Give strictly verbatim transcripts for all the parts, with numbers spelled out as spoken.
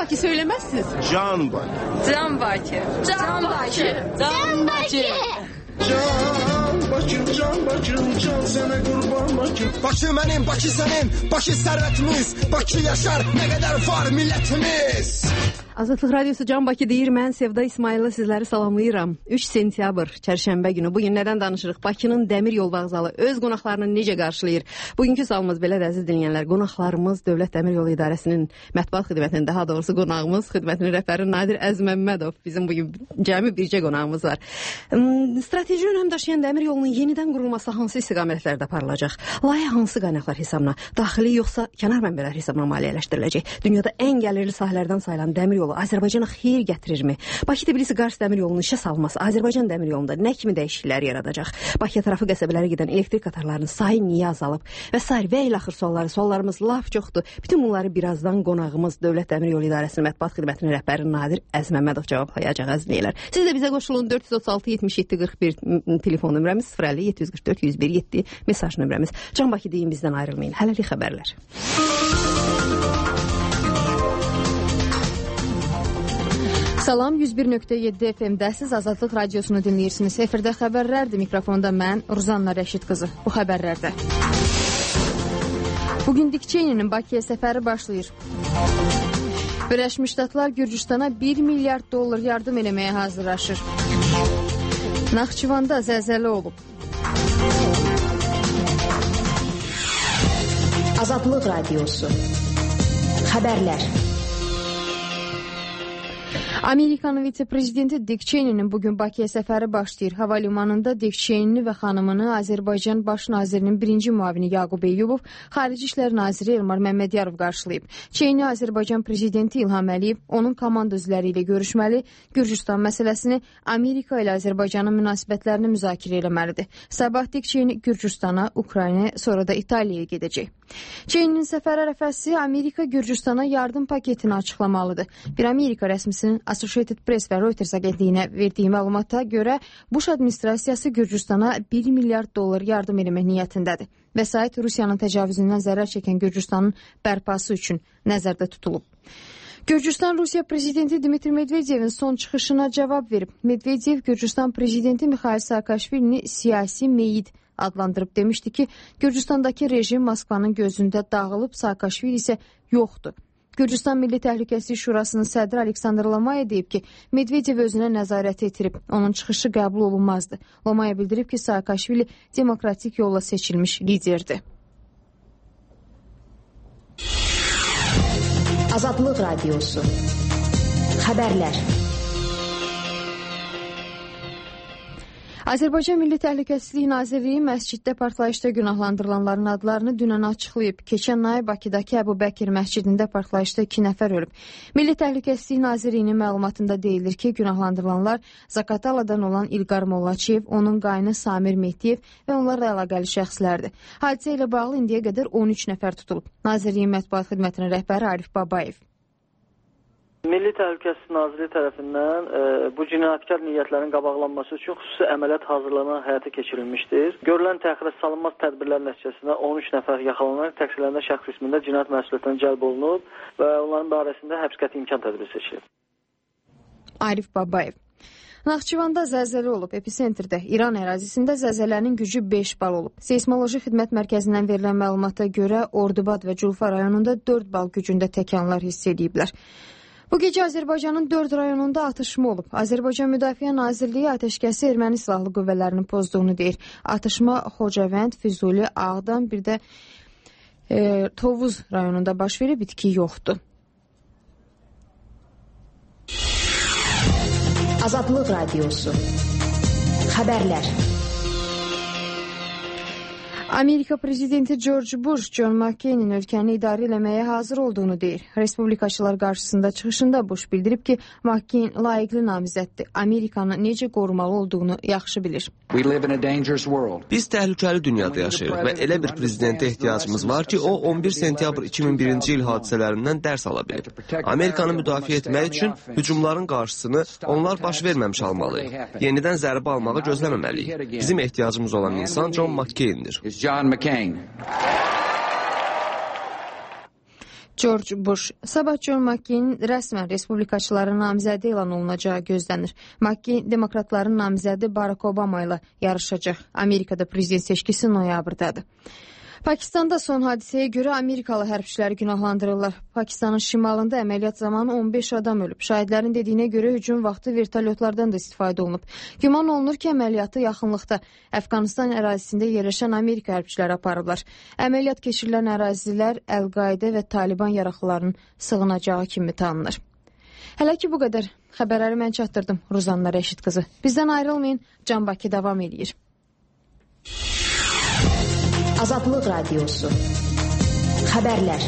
Bakı söylemezsiniz. Can Bakı. Can Bakı. Can Bakı. Can Bakı. Can Bakım, can Bakım, can sana kurban Bakım. Bakı benim, Bakı senin, Bakı servetimiz, Bakı yaşar, ne kadar var milletimiz. Azadlıq Radiosu Can Bakı deyir, mən Sevda İsmail'la sizləri salamlayıram. üç sentyabr, çərşənbə günü. Bugün nədən danışırıq? Bakının Dəmir Yol Vağzalı öz qonaqlarını necə qarşılayır? Bugünkü sualımız belədir, əziz dinləyənlər. Qonaqlarımız Dövlət Dəmir Yolu İdarəsinin mətbuat xidmətinin, daha doğrusu qonağımız, xidmətinin rəhbəri Nadir Əzməmmədov. Bizim bugün cəmi bircə qonağımız var. Strateji önəm daşıyan dəmir yolunun yenidən qurulması hansı istiqamətlərdə aparılacaq? Layihə hansı qaynaqlar hesabına, daxili yoxsa kənar mənbələr hesabına maliyyələşdiriləcək? Dünyada ən gəlirli sahələrdən sayılan dəmir yolu Azərbaycana xeyir gətirirmi? Bakı-Tbilisi-Qars dəmir yolunun işə salınması Azərbaycan dəmir yolunda nə kimi dəyişikliklər yaradacaq? Bakıya tərəfi qəsəbələrə gedən elektrik qatarlarının sayı niyə azalıb? Və sair və ilə axır sualları, suallarımız laf çoxdur. Bütün bunları birazdan qonağımız Dövlət Dəmir Yolu İdarəsinin mətbuat xidmətinin rəhbəri Nadir Əzməmmədov cavablayacaq, əziz dinləyənlər. Siz də bizə qoşulun. dörd yüz otuz altı yetmiş yeddi qırx bir telefon nömrəmiz, sıfır əlli yeddi yüz qırx dörd yüz bir yeddi mesaj nömrəmiz. Can Bakı deyin, bizdən ayrılmayın. Hələlik xəbərlər. Salam, yüz bir nöqtə yeddi F M-dəsiz Azadlıq Radiosunu dinləyirsiniz. Efirdə xəbərlərdir. Mikrofonda mən, Ruzanna Rəşid qızı. Bu xəbərlərdə. Bugün Dik Cheney'nin Bakıya səfəri başlayır. Birləşmiş Ştatlar Gürcüstana bir milyard dollar yardım eləməyə hazırlaşır. Naxçıvanda zəlzələ olub. Azadlıq Radiosu. Xəbərlər. Amerikanın vitse-prezidenti Dik Cheney'nin bugün Bakıya səfəri başlayır. Hava limanında Dik Cheney və xanımını Azərbaycan Baş nazirinin birinci müavini Yaqub Eyyubov, Xarici İşlər naziri Elmar Məmmədiyarov qarşılayıb. Cheney Azərbaycan prezidenti İlham Əliyev, onun komanda üzvləri ilə görüşməli, Gürcüstan məsələsini, Amerika ilə Azərbaycanın münasibətlərini müzakirə eləməlidir. Sabah Dik Cheney Gürcüstana, Ukraynaya, sonra da İtaliyaya gedəcək. Cheney'nin səfər ərəfəsi Amerika Gürcüstana yardım paketini açıqlamalıdır. Bir Amerika rəsmisinin Associated Press və Reuters agentliyinə verdiyi məlumata görə Bush administrasiyası Gürcüstana bir milyard dollar yardım eləmək niyyətindədir. Vəsait Rusiyanın təcavüzündən zərər çəkən Gürcüstanın bərpası üçün nəzərdə tutulub. Gürcüstan Rusiya prezidenti Dmitri Medvedevin son çıxışına cavab verib. Medvedev Gürcüstan prezidenti Mikhail Saakashvilini siyasi meyid adlandırıb, demişdi ki, Gürcüstandakı rejim Moskvanın gözündə dağılıb, Saakashvili isə yoxdur. Gürcüstan Milli Təhlükəsizlik Şurasının sədri Aleksandr Lomaya deyib ki, Medvedev özünə nəzarət etirib, onun çıxışı qəbul olunmazdı. Lomaya bildirib ki, Saakashvili demokratik yolla seçilmiş liderdir. Azadlıq Radiosu. Xəbərlər. Azərbaycan Milli Təhlükəsizlik Nazirliyi məsciddə partlayışda günahlandırılanların adlarını dünən açıqlayıb. Keçən ay Bakıdakı Əbu Bəkir məscidində partlayışda iki nəfər ölüb. Milli Təhlükəsizlik Nazirliyinin məlumatında deyilir ki, günahlandırılanlar Zaqataladan olan İlqar Mollaçiyev, onun qaynı Samir Mehdiyev və onlarla əlaqəli şəxslərdir. Hadisə ilə bağlı indiyə qədər on üç nəfər tutulub. Nazirliyin mətbuat xidmətinin rəhbəri Arif Babayev. Milli Təhlükəsizlik Nazirliyi tərəfindən e, bu cinayətkar niyyətlərin qabaqlanması üçün xüsusi əməliyyat hazırlanan həyata keçirilmişdir. Görülən təxirə salınmaz tədbirlər nəticəsində on üç nəfər yaxalanaraq təqsirlənmə şəxs qismində cinayət məsuliyyətindən cəlb olunub və onların barəsində həbs qəti imkan tədbiri seçilib. Arif Babayev. Naxçıvanda zəlzələ olub. Episentrdə İran ərazisində zəlzələnin gücü beş bal olub. Seysmoloji xidmət mərkəzindən verilən məlumata görə Ordubad və Culfa rayonunda dörd bal gücündə təkanlar hiss ediblər. Bu gecə Azərbaycanın dörd rayonunda atışma olub. Azərbaycan Müdafiə Nazirliyi atəşkəsi erməni silahlı qüvvələrinin pozduğunu deyir. Atışma Xocavənd, Füzuli, Ağdam, bir də e, Tovuz rayonunda baş verib, bitki yoxdur. Azadlıq Radiosu. Xəbərlər. Amerika prezidenti George Bush, John McCain'in ölkəni idarə eləməyə hazır olduğunu deyir. Respublikaçılar qarşısında çıxışında Bush bildirib ki, McCain layiqli namizəddir. Amerikanı necə qorumalı olduğunu yaxşı bilir. Biz təhlükəli dünyada yaşayırıq və elə bir prezidentə ehtiyacımız var ki, o on bir sentyabr iki min birinci il hadisələrindən dərs ala bilir. Amerikanı müdafiə etmək üçün hücumların qarşısını onlar baş verməmiş almalıyıq. Yenidən zərbə almağı gözləməməliyik. Bizim ehtiyacımız olan insan John McCain'dir. John McCain. George Bush. Sabah John McCain rəsmən respublikaçıların namizədi elan olunacağı gözlənir. McCain demokratların namizədi Barack Obama ilə yarışacaq. Amerikada prezident seçkisi noyabrdadır. Pakistanda son hadisəyə görə Amerikalı hərbçiləri günahlandırırlar. Pakistanın şimalında əməliyyat zamanı on beş adam ölüb. Şahidlərin dediyinə görə hücum vaxtı vertolyotlardan da istifadə olunub. Güman olunur ki, əməliyyatı yaxınlıqda Əfqanistan ərazisində yerləşən Amerika hərbçiləri aparıblar. Əməliyyat keçirilən ərazilər Əl-Qaidə və Taliban yaraqlarının sığınacağı kimi tanınır. Hələ ki bu qədər. Xəbərləri mən çatdırdım. Ruzanna Rəşid qızı. Bizdən ayrılmayın. Can Bakı davam edir. Azadlıq Radiosu. Xəbərlər.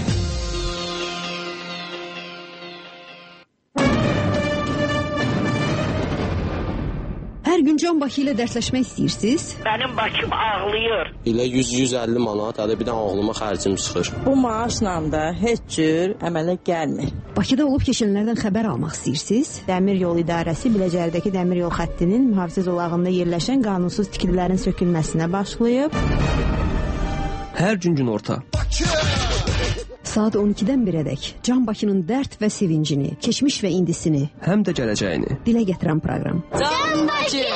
Hər gün Can Bakı ilə dərsləşmək istəyirsiniz? Mənim Bakım ağlayır. İlə yüz yüz əlli manat, hələ bir də ağlıma xərcim çıxır. Bu maaşla da heç cür əmələ gəlmir. Bakıda olub keçənlərdən xəbər almaq istəyirsiniz? Dəmir yol idarəsi Biləcərdəki dəmir yol xəttinin mühafizə zolağında yerləşən qanunsuz tikililərin sökülməsinə başlayıb. Hər gün günorta. Saat on ikidən birədək Can Bakının dərd və sevincini, keçmiş və indisini, həm də gələcəyini dilə gətirən proqram. Can Bakı!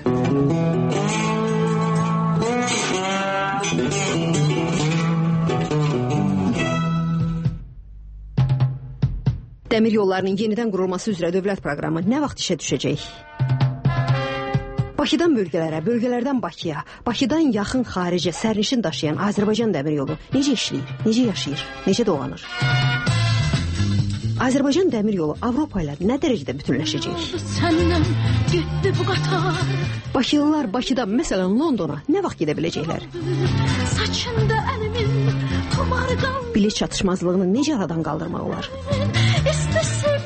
Dəmir yollarının yenidən qurulması üzrə dövlət proqramı nə vaxt işə düşəcək? Bakıdan bölgələrə, bölgələrdən Bakıya, Bakıdan yaxın xaricə sərnişin daşıyan Azərbaycan dəmir yolu necə işləyir, necə yaşayır, necə dolanır? Azərbaycan dəmir yolu Avropa ilə nə dərəcədə bütünləşəcək? Səndən getdi bu qatar. Bakılılar Bakıda, məsələn Londona nə vaxt gedə biləcəklər? Saçında əlimin tumarı qaldı. Bilet çatışmazlığını necə aradan qaldırmaq olar? İstəsə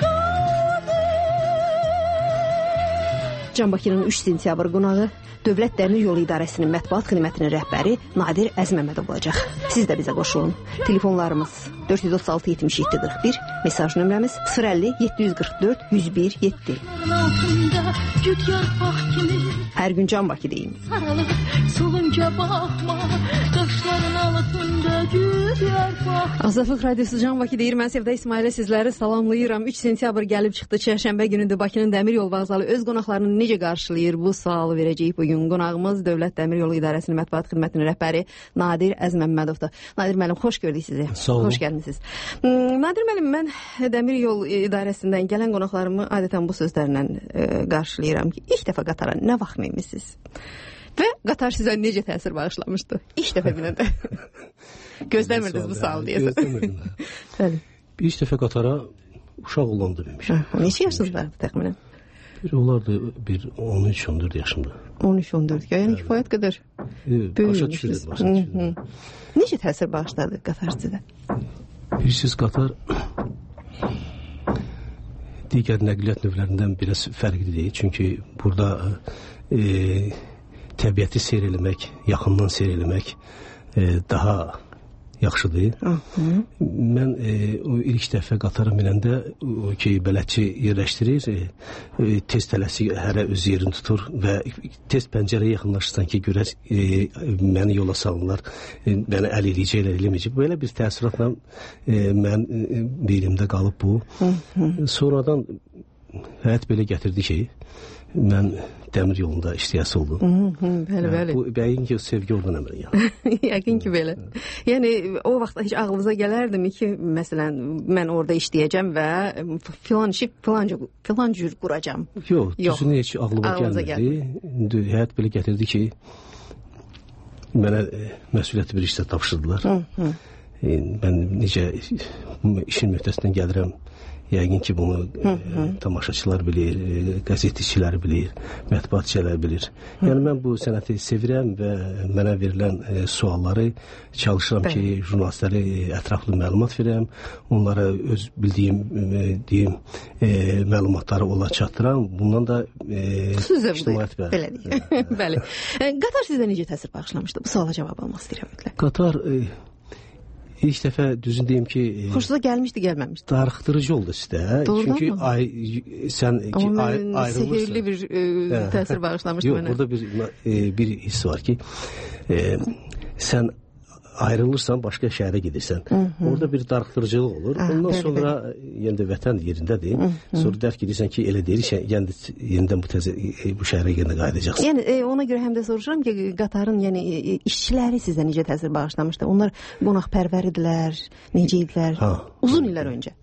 Can Bakının üç sentyabr qonağı Dövlət Dəmir Yolu İdarəsinin mətbuat xidmətinin rəhbəri Nadir Əzməmmədov olacaq. Siz də bizə qoşulun. Telefonlarımız dörd yüz otuz altı yetmiş yeddi qırx bir, mesaj nömrəmiz sıfır əlli yeddi yüz qırx dörd yüz bir yeddi. Hər gün Can Bakı deyim. Sarılır, solunca baxma, qaşların altında gül yarpaq. Azadlıq Radiosu Can Bakı deyir. Mən Sevda İsmailə sizləri salamlayıram. üç sentyabr gəlib çıxdı. Çərşənbə günündə Bakının Dəmir Yol Vağzalı öz qonaqlarını necə qarşılayır? Bu sualı verəcəyik bugün. Qonağımız Dövlət Dəmir Yolu İdarəsinin mətbuat xidmətinin rəhbəri Nadir Əzməmmədovdur. Nadir müəllim, xoş gördük sizi. Sağ olun. Xoş gəlmisiniz. Nadir müəllim, mən Dəmir Yol İdarəsindən gələn qonaqlarımı adətən bu sözlərlə e, qarşılayıram ki, ilk dəfə qatara nə vaxt minmisiniz? Və qatar sizə necə təsir bağışlamışdı? İlk dəfə binəndə. Gözləmirdiniz bu sual deyəsən. Gözləmirdim. Bəli. İlk dəfə qatara uşaq olanda binmişəm. Neçə yaşınız var təxminən? Bir olardı bir on üç on dörd yaşımda. on üç on dörd. Yəni kifayət qədər. Başa düşürdüm, başa düşürdüm. Necə təsir bağışladı qatar sizə? Bilirsiniz, qatar digər nəqliyyat növlərindən biraz fərqlidir. Çünki burada e, təbiəti seyr eləmək, yaxından seyr eləmək e, daha yaxşıdır. Hı -hı. Mən e, o ilk dəfə qatara minəndə o ki, bələdçi yerləşdirir, e, e, tez tələsi hərə öz yerini tutur və tez pəncərəyə yaxınlaşırsan ki, görər e, məni yola salırlar, e, məni əl eləyəcəklər, eləməyəcək. Belə bir təəssüratla e, mən e, beynimdə qalıb bu. Hı -hı. Sonradan həyat belə gətirdi ki, mən dəmir yolunda işləyəsi oldum. Hı, hı, bəli, yəni, bəli. Bu yəqin ki, sevgi oradan əmr yəni. Yəqin ki, belə. Yəni o vaxt heç ağlınıza gələrdimi ki, məsələn, mən orada işləyəcəm və filan işi filan, filan cür quracam? Yox, düzünü heç ağlıma gəlmədi. Həyat belə gətirdi ki, mənə e, məsuliyyətli bir işlə tapşırdılar. Hı, hı. E, mən necə işin mühtəsindən gəlirəm, yəqin ki, bunu hı -hı. E, tamaşaçılar bilir, e, qəzet işçiləri bilir, mətbuatçılar bilir. Hı. Yəni, mən bu sənəti sevirəm və mənə verilən e, sualları çalışıram Bəli. ki, jurnalistləri e, ətraflı məlumat verəm, onlara öz bildiyim, e, deyim, e, məlumatları onlara çatdıram. Bundan da e, ictimaiyyət bəli. Belə deyək. Bəli. Qatar sizə necə təsir bağışlamışdı? Bu suala cavab almaq istəyirəm mütləq. Qatar... E, İlk dəfə düzün deyim ki... Xoşunuza gəlmişdi, gəlməmişdi? Darıxdırıcı oldu sizdə. Doğrudan Çünki mı? Ay, sən ki, Amma ay, mən ayrılırsan. sehirli bir e, təsir bağışlamışdı Yox, mənə. burada bir, e, bir his var ki, e, sən ayrılırsan başqa şəhərə gedirsən. Hı -hı. Orada bir darıxdırıcılıq olur. Ah, Ondan bəli, sonra yəni də vətən yerindədir. Hı -hı. Sonra dərk edirsən ki, elə deyir, yəni yenidən bu təzə bu şəhərə yenə qayıdacaqsan. Yəni e, ona görə həm də soruşuram ki, qatarın yəni e, işçiləri sizə necə təsir bağışlamışdı? Onlar qonaqpərvər idilər, necə idilər? Ha. Uzun illər öncə.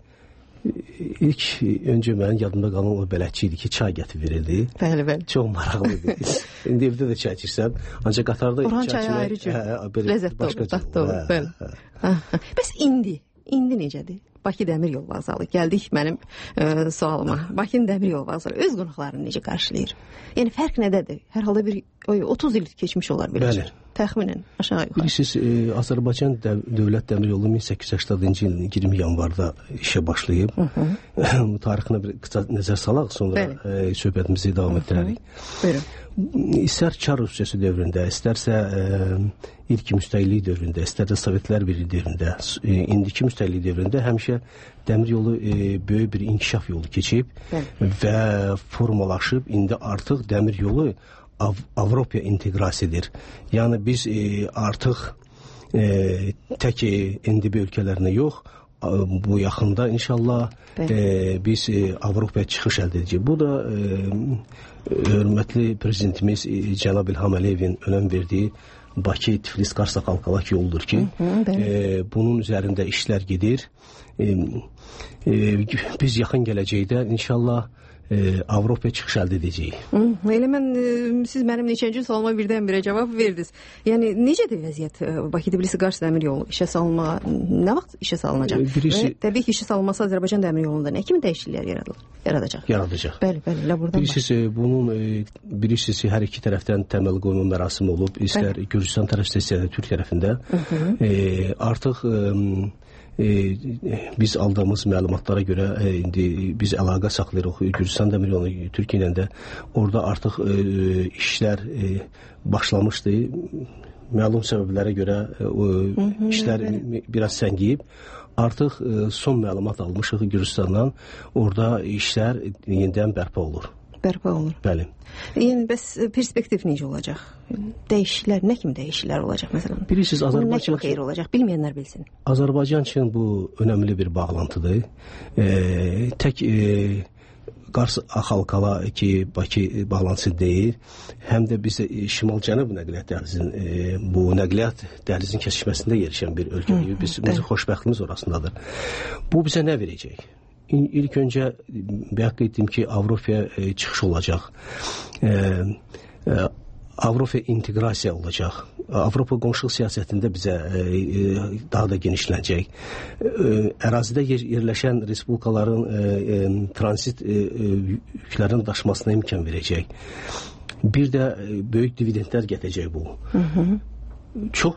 İlk öncə mənim yadımda qalan o bələdçi idi ki, çay gətirib verirdi. Bəli, bəli. Çox maraqlı idi. İndi evdə də çay içirsən, ancaq qatarda Oran çayı ayrı cür. Ləzzətli olur, dadlı olur. Bəli. Bəs indi, indi necədir? Bakı Dəmir Yolu Vağzalı. Gəldik mənim e, sualıma. Bakı Dəmir Yolu Vağzalı öz qonaqlarını necə qarşılayır? Yəni fərq nədədir? Hər halda bir oy, otuz il keçmiş olar biləcək. Təxminən aşağı yuxarı. Bilirsiniz, e, Azərbaycan Dəv Dövlət Dəmir Yolu min səkkiz yüz səksəndəncı ilin iyirmi yanvarda işə başlayıb. Tarixinə bir qısa nəzər salaq, sonra e, söhbətimizi davam etdirərik. Buyurun. İstər Çar Rusiyası dövründə, istərsə e, ilk müstəqillik dövründə, istərsə Sovetlər Birliyi dövründə, e, indiki müstəqillik dövründə həmişə dəmir yolu e, böyük bir inkişaf yolu keçib Bəli. və formalaşıb. İndi artıq dəmir yolu Av Avropaya inteqrasiyadır. Yəni biz e, artıq e, tək e, N D B ölkələrinə yox, bu yaxında inşallah e, biz e, Avropaya çıxış əldə edəcəyik. Bu da e, hörmətli prezidentimiz e, cənab İlham Əliyevin önəm verdiyi Bakı, Tiflis, Qarsa, Xalqalak yoludur ki, hı -hı, e, bunun üzərində işlər gedir. E, e, biz yaxın gələcəkdə inşallah E, Avropaya çıxış əldə edəcəyik. Elə mən, e, siz mənim neçənci sualıma birdən-birə cavab verdiniz. Yəni, necədir vəziyyət Bakı-Tbilisi Qars dəmir yolu işə salınma, nə vaxt işə salınacaq? Birisi... Və təbii ki, işə salınması Azərbaycan dəmir yolunda nə kimi dəyişikliklər yaradılır? Yaradacaq? Yaradacaq. Bəli, bəli, elə buradan bilirsiniz, bunun, e, bilirsiniz, hər iki tərəfdən təməl qoyma mərasimi olub, istər bəli. Gürcüstan tərəfində, istər Türk tərəfində. E, artıq e, E, biz aldığımız məlumatlara görə e, indi biz əlaqə saxlayırıq Gürcüstan dəmir yolu Türkiyə ilə də. Orada artıq e, işlər e, başlamışdı. Məlum səbəblərə görə e, o, hı -hı, işlər bəli. biraz səngiyib. Artıq e, son məlumat almışıq Gürcüstandan. Orada işlər yenidən bərpa olur. Bərpa olur. Bəli. Yəni bəs perspektiv necə olacaq? Dəyişikliklər, nə kimi dəyişikliklər olacaq məsələn? Bilirsiniz, Azərbaycan nə kimi xeyir olacaq? Bilməyənlər bilsin. Azərbaycan üçün bu önəmli bir bağlantıdır. E, tək e, Qars Xalqala ki, Bakı bağlantısı deyil. Həm də biz şimal-cənub nəqliyyat dəhlizinin e, bu nəqliyyat dəhlizinin kəsişməsində yerləşən bir ölkəyik. Biz bizim xoşbəxtliyimiz orasındadır. Bu bizə nə verəcək? İlk öncə bəyan etdim ki, Avropaya e, çıxış olacaq. E, e, Avropaya inteqrasiya olacaq. Avropa qonşuluq siyasətində bizə e, daha da genişlənəcək. E, ərazidə yer, yerləşən respublikaların e, e, transit e, yüklərin daşımasına imkan verəcək. Bir də e, böyük dividendlər gətirəcək bu. Hı -hı. Çox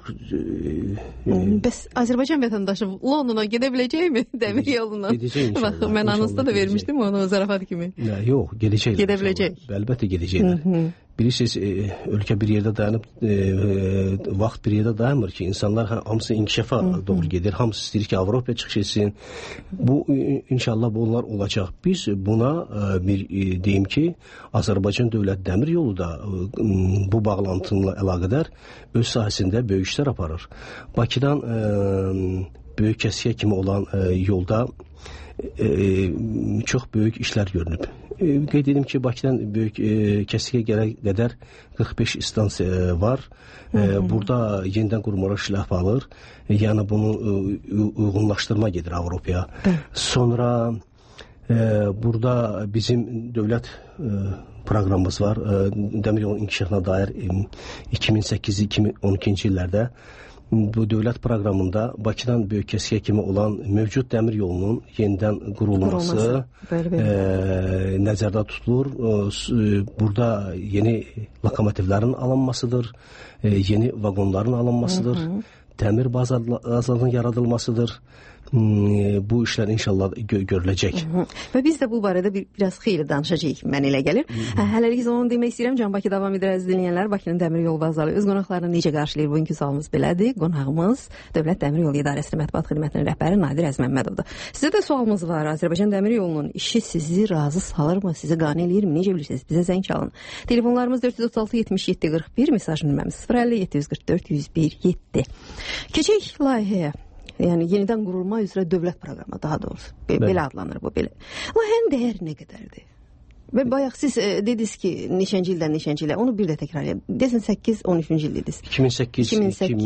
e, bəs Azərbaycan vətəndaşı Londona gedə biləcəkmi dəmir yoluna? Gedəcək inşallah. Bax, mən anonsda da vermişdim onu zarafat kimi. Nə, yox, gedəcək. Gedə biləcək. Əlbəttə gedəcəklər. Bilirsiniz, e, ölkə bir yerdə dayanıb, e, vaxt bir yerdə dayanmır ki, insanlar hamısı inkişafa doğru gedir, hamısı istəyir ki, Avropaya çıxış etsin. Bu, inşallah bunlar olacaq. Biz buna e, bir e, deyim ki, Azərbaycan Dövlət Dəmir Yolu da e, bu bağlantıyla əlaqədar öz sahəsində böyük işlər aparır. Bakıdan e, böyük kəskiyə kimi olan e, yolda e, çox böyük işlər görünüb. Qeyd edim ki, Bakıdan böyük e, kəsikə gələ qədər qırx beş istansiya var. E, burada yenidən qurmalar işlər aparılır. E, yəni bunu e, uyğunlaşdırma gedir Avropaya. Hı. Sonra e, burada bizim dövlət e, proqramımız var. E, dəmir yolunun inkişafına dair e, iki min səkkiz iki min on ikinci illərdə bu dövlət proqramında Bakıdan böyük kəsikə kimi olan mövcud dəmir yolunun yenidən qurulması e, nəzərdə tutulur. E, burada yeni lokomotivlərin alınmasıdır, e, yeni vaqonların alınmasıdır, hı -hı. dəmir bazarlarının yaradılmasıdır. bu işlər inşallah gö görüləcək. Hı -hı. Və biz də bu barədə bir, biraz xeyli danışacağıq, mən elə gəlir. Hə, hələlik onu demək istəyirəm. Can Bakı davam edir əziz dinləyənlər. Bakının Dəmir Yolu Vağzalı öz qonaqlarını necə qarşılayır? Bugünkü sualımız belədir. Qonağımız Dövlət Dəmir Yolu İdarəsinin Mətbuat Xidmətinin rəhbəri Nadir Əzməmmədovdur. Sizə də sualımız var. Azərbaycan Dəmir Yolunun işi sizi razı salırmı? Sizi qane eləyirmi? Necə bilirsiniz? Bizə zəng çalın. Telefonlarımız dörd yüz otuz altı yetmiş yeddi qırx bir, mesaj nömrəmiz sıfır əlli yeddi yüz qırx dörd yüz bir yeddi. Keçək layihəyə. Yəni yenidən qurulma üzrə dövlət proqramı, daha doğrusu. Be belə adlanır bu belə. Layihənin dəyəri nə qədərdir? Və bayaq siz e, dediniz ki, neçənci ildən neçənci ilə, onu bir də təkrar edin. Desin səkkiz on üçüncü il dediniz. iki min səkkiz iki min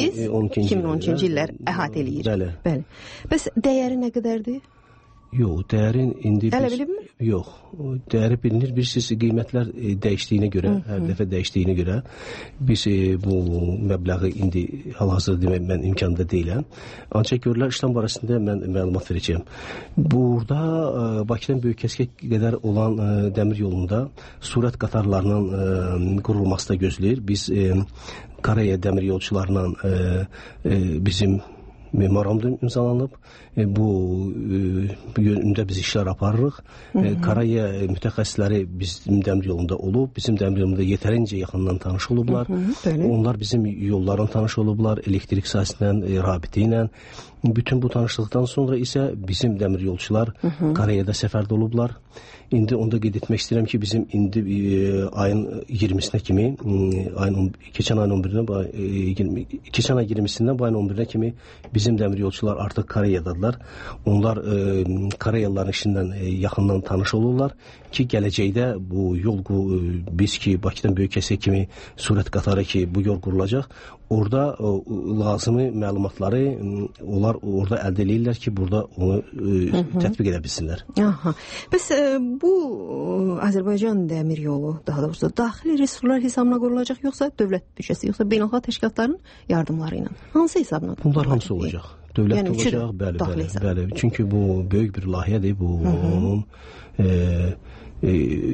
on üçüncü illər əhatə eləyir. Bəli. Bəli. Bəs dəyəri nə qədərdir? Yox, dəyərin indi Hələ bilinmir? Yox, dəyəri bilinir. Bir siz qiymətlər e, dəyişdiyinə görə, Hı -hı. hər dəfə dəyişdiyinə görə biz e, bu məbləği indi hal-hazırda demək mən imkanda deyiləm. Ancaq görürlər işlem barəsində mən məlumat verəcəyəm. Burada e, Bakıdan Böyükəskə qədər olan e, dəmir yolunda sürət qatarlarının e, qurulması da gözləyir. Biz e, Karaya dəmir yolçularla e, e, bizim memorandum imzalanıb. E, bu, e, bu yönündə biz işlər aparırıq. E, Karaya mütəxəssisləri bizim dəmir yolunda olub. Bizim dəmir yolunda yetərincə yaxından tanış olublar. Hı -hı, Onlar bizim yolların tanış olublar. Elektrik sahəsindən, e, rabiti ilə. Bütün bu tanışlıqdan sonra isə bizim dəmir yolçular Hı -hı. Karayada səfərdə olublar. İndi onda qeyd etmək istəyirəm ki, bizim indi e, ayın iyirmisinə kimi, e, ayın keçən ayın on birinə, e, keçən ay iyirmisindən bu ayın on birinə kimi bizim dəmir yolçular artıq Karayadadılar. Onlar e, Karayalıların işindən e, yaxından tanış olurlar ki, gələcəkdə bu yol e, biz ki, Bakıdan Böyükəskə kimi sürət qatarı ki, bu yol qurulacaq. Orada e, lazımi məlumatları e, onlar orada əldə edirlər ki, burada onu e, Hı -hı. tətbiq edə bilsinlər. Aha. Bəs e, bu Azərbaycan Dəmir Yolu, daha doğrusu daxili resurslar hesabına qurulacaq, yoxsa dövlət büdcəsi, yoxsa beynəlxalq təşkilatların yardımları ilə? Hansı hesabına? Bunlar hamısı olacaq. Dövlət yəni, olacaq, bəli, bəli, bəli. Çünki bu böyük bir layihədir. Bu Hı -hı. onun e, e,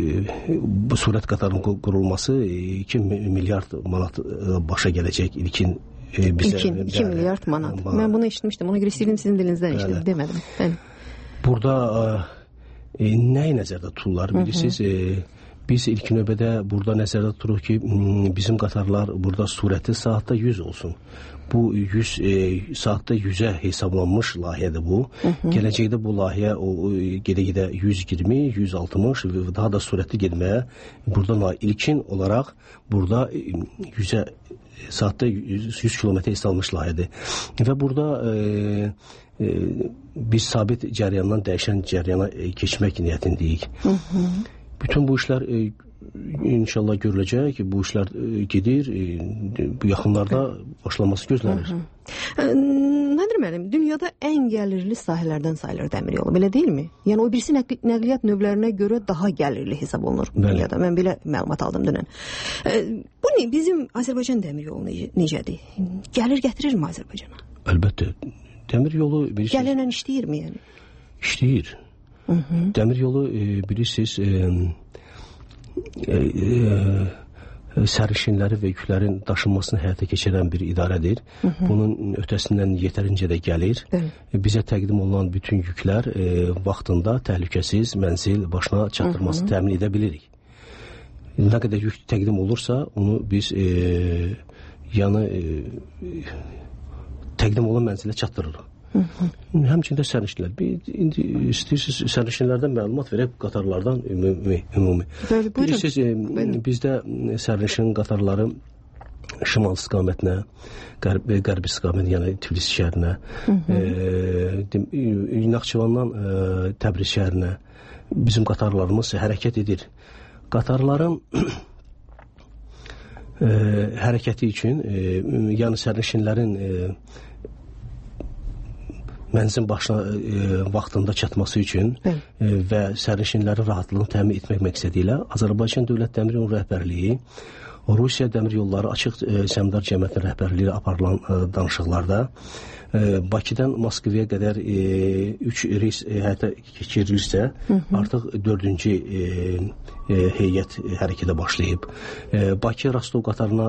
bu sürət qatarının qurulması iki milyard manat başa gələcək ilkin e, bizə. İlkin iki milyard manat. manat. Mən bunu eşitmişdim. Ona görə istəyirdim sizin dilinizdən eşitdim, demədim. Bəli. Burada e, nəyi nəzərdə tuturlar? Bilirsiniz, e, biz ilk növbədə burada nəzərdə tuturuq ki, bizim qatarlar burada sürəti saatda yüz olsun. Bu yüz e, saatda yüzə hesablanmış layihədir bu. Hı -hı. Gələcəkdə bu layihə o gedə-gedə yüz iyirmi, yüz altmış və daha da sürətli getməyə burada ilkin olaraq burada yüzə saatda yüz kilometr hesablanmış layihədir. Və burada e, e, biz sabit cəryandan dəyişən cəryana e, keçmək niyyətindəyik. Hı -hı. Bütün bu işlər e, inşallah görüləcək ki, bu işlər e, gedir, e, bu yaxınlarda başlaması gözlənir. Nadir müəllim, dünyada ən gəlirli sahələrdən sayılır dəmir yolu, belə deyilmi? Yəni o birisi nəql nəqliyyat növlərinə görə daha gəlirli hesab olunur dünyada. Mən belə məlumat aldım dünən. E, bu ne? Bizim Azərbaycan dəmir yolu necədir? Gəlir gətirirmi Azərbaycana? Əlbəttə. Dəmir yolu bilirsiniz. Gəlirlə işləyirmi yəni? İşləyir. Hı -hı. Dəmir yolu e, bilirsiniz e, e, e, sərnişinləri və yüklərin daşınmasını həyata keçirən bir idarədir. Hı -hı. Bunun ötəsindən yetərincə də gəlir. Bəli. Bizə təqdim olunan bütün yüklər e, vaxtında təhlükəsiz mənzil başına çatdırmasını təmin edə bilirik. Nə qədər yük təqdim olursa, onu biz e, yəni e, təqdim olan mənzilə çatdırırıq. Hı -hı. Həmçində sərnişinlər. İndi istəyirsiniz sərnişinlərdən məlumat verək, qatarlardan ümumi. ümumi. Bəli, bilirsiniz, e, bizdə sərnişin qatarları şimal istiqamətinə, qərb, qərb istiqamət, yəni Tiflis şəhərinə, e, Naxçıvandan e, Təbriz şəhərinə bizim qatarlarımız hərəkət edir. Qatarların e, hərəkəti üçün, e, yəni sərnişinlərin e, mənzil başına e, vaxtında çatması üçün e, və sərnişinlərin rahatlığını təmin etmək məqsədi ilə Azərbaycan Dövlət Dəmir Yolu Rəhbərliyi Rusiya Dəmir Yolları Açıq e, Səhmdar Cəmiyyətinin rəhbərliyi ilə aparılan e, danışıqlarda Bakıdan Moskvaya qədər üç reys həyata keçirilirsə, artıq dördüncü heyət hərəkətə başlayıb. Bakı Rostov qatarına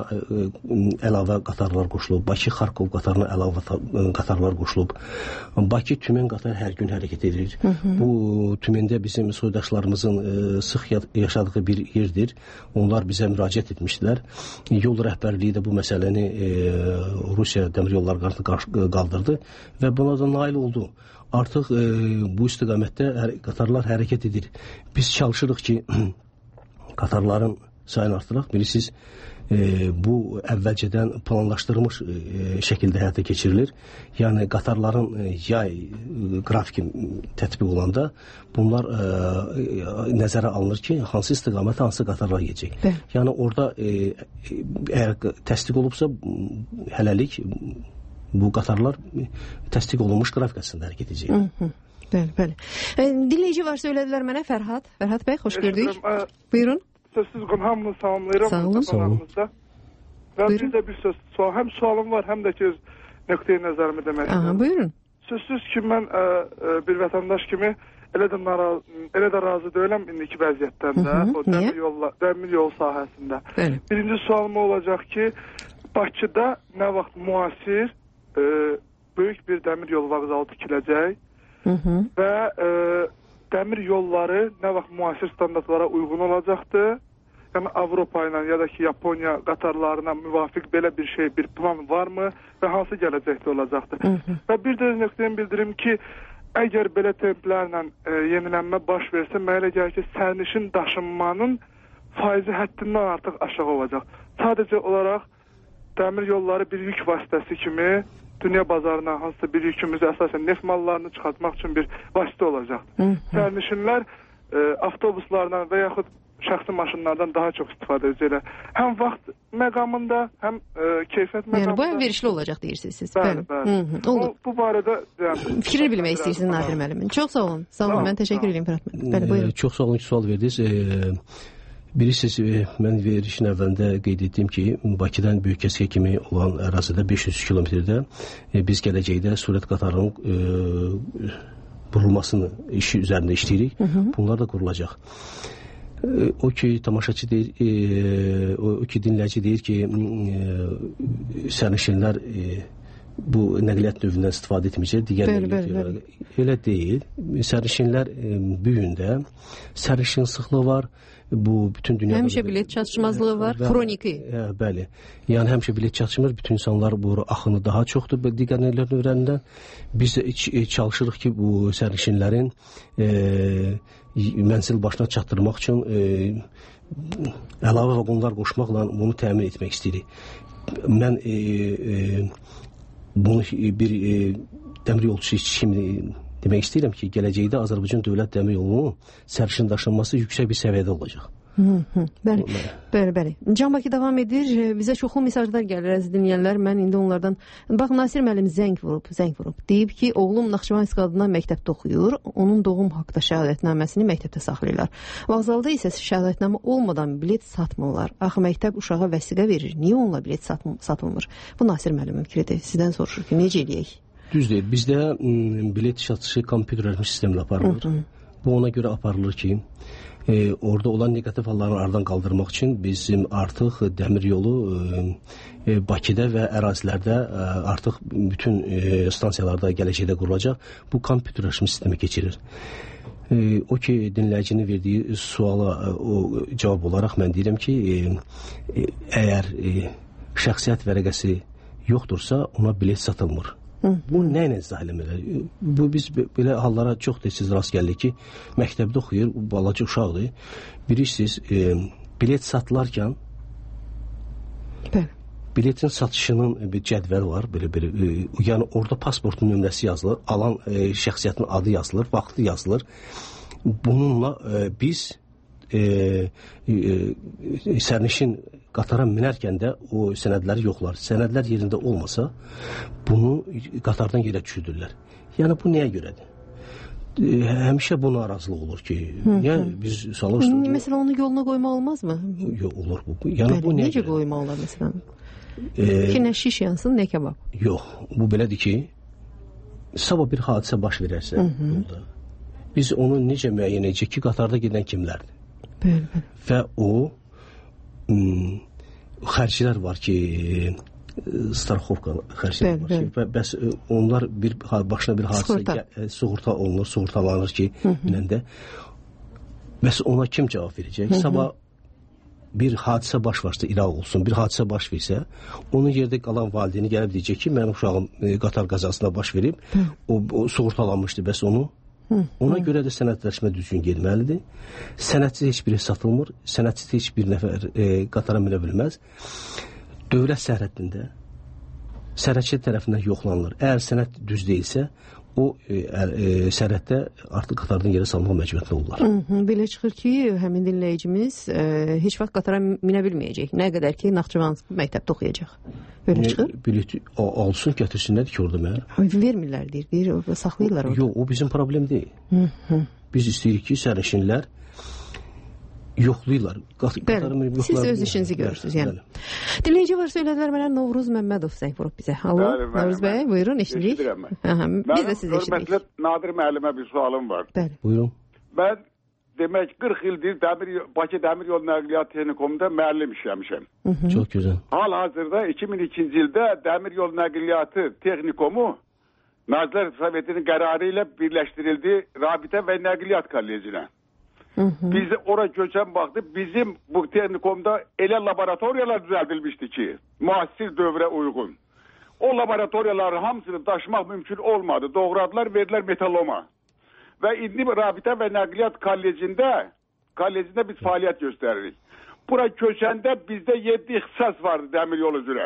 əlavə qatarlar qoşulub, Bakı Xarkov qatarına əlavə qatarlar qoşulub. Bakı Tümen qatarı hər gün hərəkət edir. Hı -hı. Bu Tümendə bizim soydaşlarımızın sıx yaşadığı bir yerdir. Onlar bizə müraciət etmişdilər. Yol rəhbərliyi də bu məsələni Rusiya dəmir yolları qaldırdı və buna da nail oldu. Artıq e, bu istiqamətdə hər, qatarlar hərəkət edir. Biz çalışırıq ki, qatarların sayını artıraq. Bilirsiniz, e, bu əvvəlcədən planlaşdırılmış e, şəkildə həyata keçirilir. Yəni, qatarların e, yay e, qrafiki tətbiq olanda bunlar e, e, nəzərə alınır ki, hansı istiqamətə hansı qatarlar yiyəcək. Bəli. Yəni, orada e, e, əgər təsdiq olubsa, hələlik bu qatarlar təsdiq olunmuş qrafikasında hərəkət edəcək. Bəli, bəli. E, dinləyici var, söylədilər mənə Fərhad. Fərhad bəy, xoş gördük. Buyurun. Sözsüz qın hamını salamlayıram. Sağ olun. Sağ olun. Və bir də bir söz, həm sualım var, həm də ki, öz nöqteyi nəzərimi demək istəyirəm. Buyurun. Sözsüz ki, mən ə, ə, bir vətəndaş kimi elə də, naraz, elə də razı deyiləm indiki vəziyyətdən də, o dəmir, yolla, dəmir yol sahəsində. Bəli. Birinci sualım olacaq ki, Bakıda nə vaxt müasir e, böyük bir dəmir yol vağzalı tikiləcək hı -hı. və e, dəmir yolları nə vaxt müasir standartlara uyğun olacaqdır. Yəni Avropa ilə ya da ki Yaponiya qatarlarına müvafiq belə bir şey, bir plan varmı və hansı gələcəkdə olacaqdır. Hı -hı. Və bir də nöqtəni bildirim ki, əgər belə templərlə e, yenilənmə baş versə, mənə elə gəlir ki, sərnişin daşınmanın faizi həddindən artıq aşağı olacaq. Sadəcə olaraq dəmir yolları bir yük vasitəsi kimi dünya bazarına hansısa bir yükümüzü əsasən neft mallarını çıxartmaq üçün bir vasitə olacaq. Sərnişinlər e, avtobuslardan və yaxud şəxsi maşınlardan daha çox istifadə edəcəklər. Həm vaxt məqamında, həm e, keyfiyyət məqamında. Yəni bu əlverişli olacaq deyirsiniz siz. Bəli, bəli. Hı -hı. O, bu barədə yəni, fikir bilmək istəyirsiniz Nadir müəllimin. Çox sağ olun. Sağ olun. Mən təşəkkür edirəm Fərhad müəllim. Bəli, buyurun. Çox sağ olun ki, sual verdiniz. E, Bilirsiniz, mən verilişin əvvəlində qeyd etdim ki, Bakıdan Böyükəskiyə kimi olan ərazidə beş yüz kilometrdə biz gələcəkdə sürət qatarının e, qurulmasını işi üzərində işləyirik. Hı -hı. Bunlar da qurulacaq. E, o ki, tamaşaçı deyir, e, o, o ki, dinləyici deyir ki, e, sərnişinlər e, bu nəqliyyat növündən istifadə etməyəcək, digər bəli, bəli, bəli. Elə deyil. Sərnişinlər e, büyündə sərnişin sıxlığı var. Bu bütün dünyada həmişə bilet çatışmazlığı var, və, xroniki. Hə, bəli. Yəni həmişə bilet çatışmır, bütün insanlar bu axını daha çoxdur digər nəqliyyat növlərindən. Biz də çalışırıq ki, bu sərnişinlərin e, mənzil başına çatdırmaq üçün e, əlavə vaqonlar qoşmaqla bunu təmin etmək istəyirik. Mən e, e, bunu bir e, dəmir yolçusu kimi demək istəyirəm ki, gələcəkdə Azərbaycan Dövlət Dəmir Yolunun sərnişin daşınması yüksək bir səviyyədə olacaq. Hı -hı. Bəli, bəli, bəli. Can Bakı davam edir. Bizə çoxlu mesajlar gəlir, əziz dinləyənlər. Mən indi onlardan... Bax, Nasir müəllim zəng vurub, zəng vurub. Deyib ki, oğlum Naxçıvan istiqamətində məktəbdə oxuyur. Onun doğum haqqında şəhadətnaməsini məktəbdə saxlayırlar. Vağzalda isə şəhadətnamə olmadan bilet satmırlar. Axı məktəb uşağa vəsiqə verir. Niyə onunla bilet satılmır? Bu Nasir müəllimin fikridir. Sizdən soruşur ki, necə eləyək? Düz deyil. Bizdə bilet satışı kompüterləşmiş sistemlə aparılır. Hı -hı. Bu ona görə aparılır ki, e, orada olan negativ hallarını aradan qaldırmaq üçün bizim artıq dəmir yolu e, Bakıda və ərazilərdə e, artıq bütün e, stansiyalarda gələcəkdə qurulacaq. Bu kompüterləşmiş sistemə keçirir. E, o ki, dinləyicinin verdiyi suala e, o cavab olaraq mən deyirəm ki, e, e, əgər e, şəxsiyyət vərəqəsi yoxdursa, ona bilet satılmır. Bu nə ilə izah eləmələr? Bu biz belə hallara çox tez-tez rast gəldik ki, məktəbdə oxuyur, balaca uşaqdır. Bilirsiniz, e, bilet satılarkən biletin satışının bir cədvəl var, belə belə. E, yəni orada pasportun nömrəsi yazılır, alan e, şəxsiyyətin adı yazılır, vaxtı yazılır. Bununla e, biz e, e, sərnişin qatara minərkən də o sənədləri yoxlar. Sənədlər yerində olmasa, bunu qatardan yerə düşürdürlər. Yəni, bu nəyə görədir? E, həmişə bu narazılıq olur ki, yəni biz salış... Məsələn, onu yoluna qoymaq olmazmı? Yox, olur bu. Yəni, bu nəyə necə görədir? Qoymaq olar, məsələn? E, ki, nə şiş yansın, nə kebab? Yox, bu belədir ki, sabah bir hadisə baş verərsə, yolda, biz onu necə müəyyən edəcək ki, qatarda gedən kimlərdir? Bəli, bəli. Və o ım, xərclər var ki, straxovka xərclər var ki, və bəs onlar bir başına bir hadisə sığorta olunur, sığortalanır ki, biləndə. Bəs ona kim cavab verəcək? Sabah bir hadisə baş varsa, İraq olsun, bir hadisə baş versə, onun yerdə qalan valideyni gəlib deyəcək ki, mənim uşağım e, qatar qəzasına baş verib, o, o sığortalanmışdı, bəs onu ona görə də sənədləşmə düzgün gelməlidir. Sənədsiz heç biri satılmır, sənədsiz heç bir nəfər e, qatara minə bilməz. Dövlət sərhədində sərhədçi tərəfindən yoxlanılır. Əgər sənəd düz deyilsə, o e, e, sərhəddə artıq qatardan yerə salmaq məcburiyyətində olurlar. Belə çıxır ki, həmin dinləyicimiz e, heç vaxt qatara minə bilməyəcək. Nə qədər ki, Naxçıvan məktəbdə oxuyacaq. Belə çıxır? Bilet alsın, gətirsinlər ki, orada mənə. Vermirlər, deyir, deyir, saxlayırlar orada. Yox, o bizim problem deyil. Hı -hı. Biz istəyirik ki, sərnişinlər yoxlayırlar. Bəli, siz öz işinizi görürsünüz. Yəni. Dinləyici var, söylədilər mənə Novruz Məmmədov zəng vurub bizə. Alo, Novruz bəy, buyurun, eşidirik. Biz də siz eşidirik. Hörmətli Nadir müəllimə bir sualım var. Bəli. Buyurun. Mən demək qırx ildir dəmir, Bakı Dəmir Yolu Nəqliyyat Texnikumunda müəllim işləmişəm. Çox gözəl. Hal-hazırda iki min ikinci ildə Dəmir Yolu Nəqliyyatı Texnikumu Nazirlər Sovetinin qərarı ilə birləşdirildi Rabitə və Nəqliyyat Kollecinə. Biz ora köçən vaxtı bizim bu texnikumda elə laboratoriyalar düzəldilmişdi ki, müasir dövrə uyğun. O laboratoriyaların hamısını daşımaq mümkün olmadı. Doğradılar, verdilər metaloma. Və indi Rabitə və Nəqliyyat Kollecində, kollecində biz fəaliyyət göstəririk. Bura köçəndə bizdə yeddi ixtisas vardı dəmir yolu üzrə.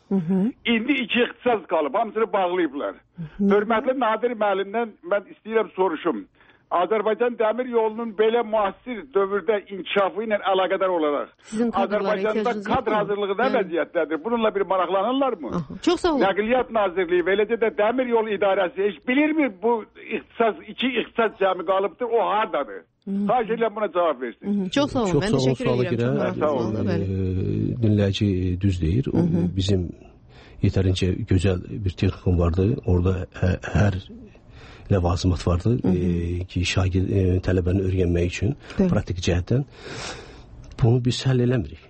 İndi iki ixtisas qalıb, hamısını bağlayıblar. Hörmətli Nadir müəllimdən mən istəyirəm soruşum. Azərbaycan dəmir yolunun belə müasir dövrdə inkişafı ilə əlaqədar olaraq Azərbaycanda kadr hazırlığı nə vəziyyətdədir? Bununla bir maraqlanırlar mı? Aha, çox sağ olun. Nəqliyyat Nazirliyi və eləcə də dəmir yolu idarəsi heç bilirmi bu ixtisas, iki ixtisas cəmi qalıbdır, o hardadır? Xahiş edirəm buna cavab versin. Hı -hı. Çox sağ olun, mən təşəkkür edirəm. Sağ olun. Dinləyici düz deyir, o, bizim yetərincə gözəl bir texnikum vardı, orada hər, hər ləvazimat vardı hı -hı. E, ki, şagird e, tələbəni öyrənmək üçün Bəli. Praktik cəhətdən. Bunu biz həll eləmirik.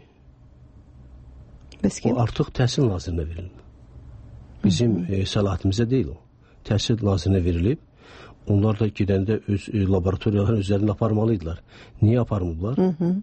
O artıq təhsil nazirinə verilib. Bizim e, səlahiyyətimizə deyil o. Təhsil nazirinə verilib. Onlar da gedəndə öz e, laboratoriyaların özlərini aparmalıydılar. Niyə aparmırlar? Hı -hı.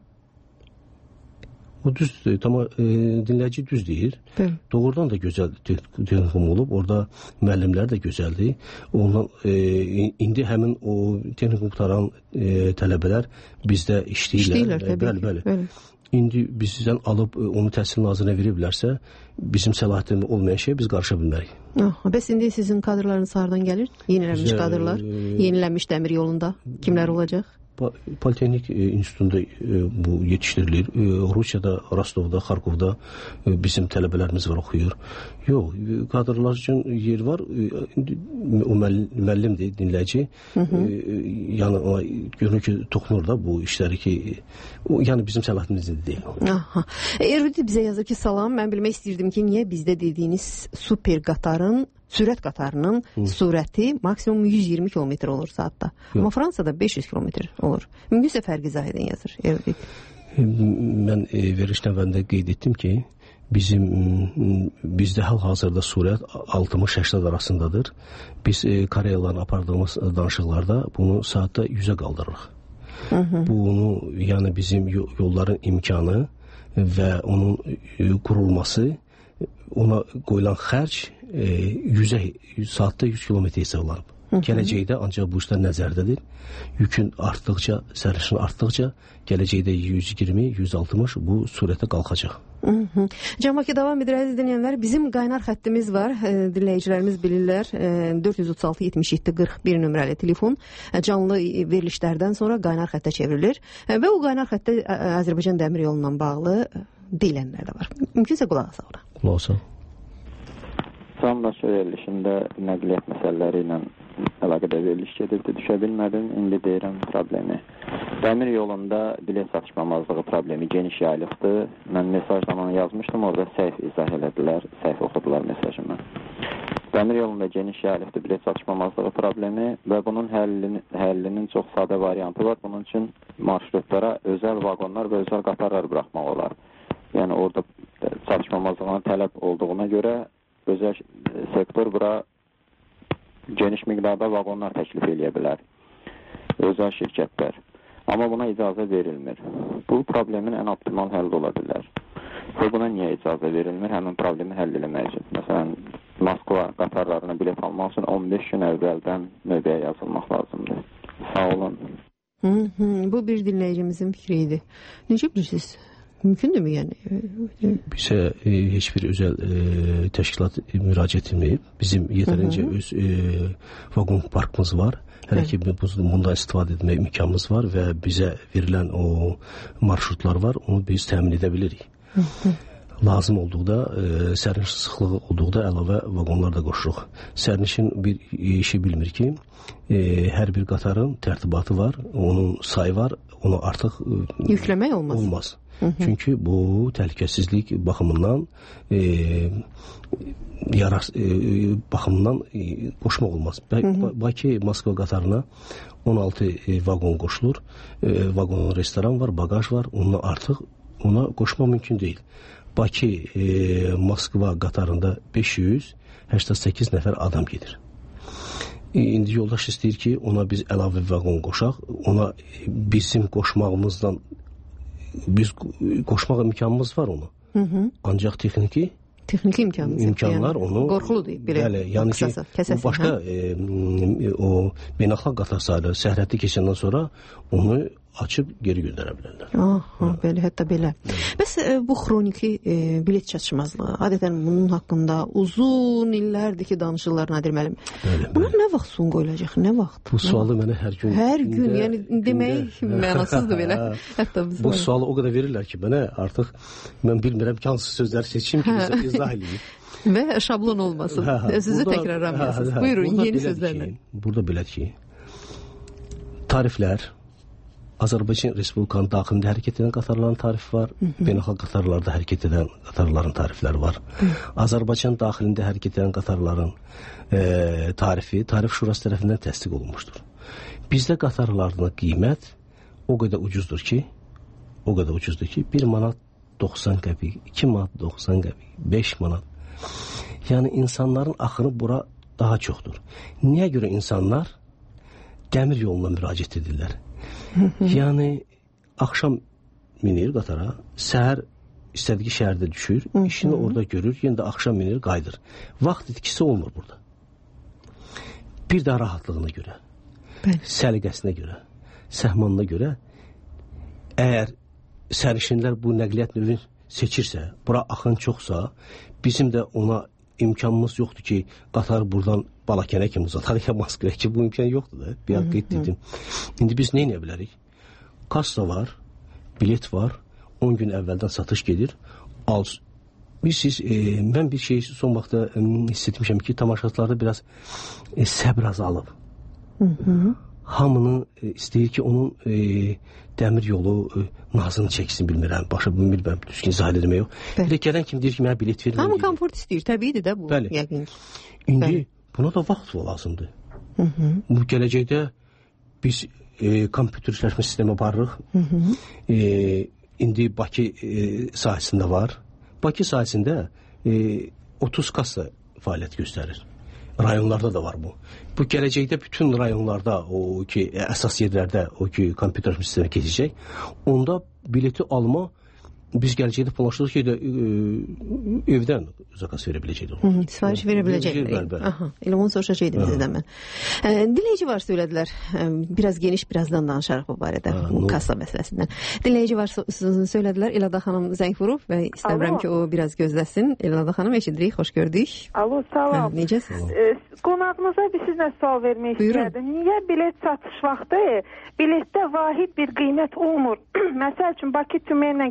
O düzdür, tamam e, dinləyici düz deyir. Bəli. Doğrudan da gözəl texnikum olub, orada müəllimlər də gözəldir. Ondan e, indi həmin o texnikum qutaran e, tələbələr bizdə işləyirlər. İşləyirlər, təbii. Bəli, bəli. bəli. İndi bizdən alıb onu təhsil nazirinə veriblərsə, bizim səlahiyyətimiz olmayan şey biz qarışa bilmərik. Ah, bəs indi sizin kadrlarınız hardan gəlir? Yenilənmiş Bizə, kadrlar, e, yenilənmiş dəmir yolunda kimlər olacaq? Politexnik e, İnstitutunda e, bu yetişdirilir. E, Rusiyada, Rostovda, Xarkovda e, bizim tələbələrimiz var, oxuyur. Yox, e, kadrlar üçün yer var. E, o müəllimdir, dinləyici. Hı -hı. E, yəni ona görünür ki, toxunur da bu işləri ki, o, yəni bizim səlahiyyətimizdə deyil. Aha. Erudi bizə yazır ki, salam, mən bilmək istəyirdim ki, niyə bizdə dediyiniz super qatarın sürət qatarının Hı. sürəti maksimum yüz iyirmi kilometr olur saatda. Yox. Amma Fransada beş yüz kilometr olur. Mümkünsə fərqi izah edin yazır. Erudit. Mən e, veriş nəvəndə qeyd etdim ki, bizim bizdə hal-hazırda sürət altmış səksən arasındadır. Biz e, Koreyalarla apardığımız danışıqlarda bunu saatda yüzə qaldırırıq. Hı -hı. Bunu, yəni bizim yolların imkanı və onun e, qurulması, ona qoyulan xərc e, yüzə, saatda yüz kilometr hesablanıb. Gələcəkdə ancaq bu işlər nəzərdədir. Yükün artdıqca, sərnişin artdıqca gələcəkdə yüz iyirmi yüz altmış bu sürətə qalxacaq. Cəmaki davam edir, əziz dinləyənlər. Bizim qaynar xəttimiz var. E, dinləyicilərimiz bilirlər. E, dörd yüz otuz altı yetmiş yeddi qırx bir nömrəli telefon e, canlı verilişlərdən sonra qaynar xəttə çevrilir. E, və o qaynar xəttə Azərbaycan dəmir yolundan bağlı e, deyilənlər də var. Mümkünsə qulaq asaq ona. Qulaq asaq. Samdaş verilişində nəqliyyat məsələləri ilə əlaqədar veriliş gedirdi, düşə bilmədim. İndi deyirəm problemi. Dəmir yolunda bilet satışmamazlığı problemi geniş yayılıqdır. Mən mesaj zamanı yazmışdım, orada səhv izah elədilər, səhv oxudular mesajımı. Dəmir yolunda geniş yaylıqlı bilet çatışmamazlığı problemi və bunun həllinin, həllinin çox sadə variantı var. Bunun üçün marşrutlara özəl vaqonlar və özəl qatarlar buraxmaq olar. Yəni orada çatışmamazlığına tələb olduğuna görə özəl sektor bura geniş miqdarda vaqonlar təklif edə bilər. Özəl şirkətlər. Amma buna icazə verilmir. Bu problemin ən optimal həlli ola bilər. Və buna niyə icazə verilmir? Həmin problemi həll eləmək üçün. Məsələn, Moskva qatarlarına bilet almaq üçün on beş gün əvvəldən növbəyə yazılmaq lazımdır. Sağ olun. Hı -hı, bu bir dinləyicimizin fikri idi. Necə bilirsiniz? Mümkündürmü yəni? Bizə e, heç bir özəl e, təşkilat müraciət etməyib. Bizim yetərincə öz e, vaqon parkımız var. Hələ ki bundan istifadə etmək imkanımız var və bizə verilən o marşrutlar var. Onu biz təmin edə bilirik. Hı -hı. Lazım olduqda, e, sərnişin sıxlığı olduqda əlavə vaqonlar da qoşuruq. Sərnişin bir işi bilmir ki, e, hər bir qatarın tərtibatı var, onun sayı var, onu artıq e, yükləmək olmaz. olmaz. Hı -hı. Çünki bu təhlükəsizlik baxımından e, yarar e, baxımından e, qoşmaq olmaz. Bakı Moskva qatarına on altı e, vaqon qoşulur. E, vaqonun restoran var, bagaj var. Onunla artıq ona qoşmaq mümkün deyil. Bakı e, Moskva qatarında beş yüz səksən səkkiz nəfər adam gedir. E, indi yoldaş istəyir ki, ona biz əlavə vaqon qoşaq. Ona bizim qoşmağımızdan biz qoşmaq imkanımız var onu. Hı -hı. Ancaq texniki texniki imkanımız imkanlar yəni, onu qorxuludur belə. Bəli, yəni qısasa, ki, bu başqa e, o beynəlxalq qatar sayılır. Sərhəddi keçəndən sonra onu açıb geri göndərə bilərlər. Aha, belə, hətta belə. Bəs e, bu xroniki e, bilet çatışmazlığı, adətən bunun haqqında uzun illərdir ki danışırlar Nadir müəllim. Buna nə vaxt son qoyulacaq, nə vaxt? Bu sualı mənə hər gün... Hər gün, yəni demək mənasızdır belə. Hətta biz bu sualı o qədər verirlər ki, mənə artıq mən bilmirəm ki, hansı sözləri seçim ki, izah edeyim. Və şablon olmasın. Sizi təkrarlamayasınız. Buyurun, yeni sözlərlə. Burada belə ki, tariflər, Azərbaycan Respublikanın daxilində hərəkət edən qatarların tarifi var. Beynəlxalq qatarlarda hərəkət edən qatarların tarifləri var. Hı. Azərbaycan daxilində hərəkət edən qatarların e, tarifi Tarif Şurası tərəfindən təsdiq olunmuşdur. Bizdə qatarlarına qiymət o qədər ucuzdur ki, o qədər ucuzdur ki, bir manat doxsan qəpik, iki manat doxsan qəpik, beş manat. Yəni insanların axını bura daha çoxdur. Niyə görə insanlar dəmir yoluna müraciət edirlər? Yəni axşam minir qatara, səhər istədiyi şəhərdə düşür, Hı -hı. işini orada görür, yenə də axşam minir, qayıdır. Vaxt itkisi olmur burada. Bir daha rahatlığına görə, Bəli. səliqəsinə görə, səhmanına görə, əgər sərnişinlər bu nəqliyyat növünü seçirsə, bura axın çoxsa, bizim də ona imkanımız yoxdur ki, qatar buradan Balakənə kimi uzataq ya Moskvaya ki, bu imkan yoxdur da. Bir qeyd dedim. İndi biz nə edə bilərik? Kassa var, bilet var, on gün əvvəldən satış gedir. Al. Siz, e, mən bir şey son vaxtda e, hiss etmişəm ki, tamaşaçılarda biraz e, səbr azalıb. Hı -hı. Hamını e, istəyir ki, onun e, dəmir yolu e, nazını çəksin, bilmirəm. Başa bilmirəm, düzgün izah edilmək yox. Bir də gələn kim deyir ki, mənə bilet verin. Hamı komfort istəyir, təbiidir də bu. Bəli. Yəqin ki. İndi Bəli. Buna da vaxt lazımdır. Hı -hı. Bu gələcəkdə biz e, kompüterləşmə sistemi aparırıq. Hı -hı. E, indi Bakı e, sahəsində var. Bakı sahəsində e, otuz kassa fəaliyyət göstərir. Rayonlarda da var bu. Bu gələcəkdə bütün rayonlarda, o ki əsas yerlərdə o ki kompüterləşmə sistemi keçəcək. Onda bileti alma biz gələcəkdə planlaşdırırıq ki, e, evdən zakas verə biləcəkdir. Sifariş verə biləcəkdir. Aha, elə onu soruşacaqdım sizdən mən. E, dinləyici var söylədilər. E, biraz geniş, birazdan danışarıq bu barədə, ha, bu kassa məsələsindən. Dinləyici var söylədilər. Elada xanım zəng vurub və istəmirəm ki, o biraz gözləsin. Elada xanım, eşidirik, xoş gördük. Alo, salam. Necəsiz? E, qonağınıza bir sizlə sual vermək istəyirdim. Niyə bilet satış vaxtı biletdə vahid bir qiymət olmur? Məsəl üçün Bakı Tümenlə kim Ufa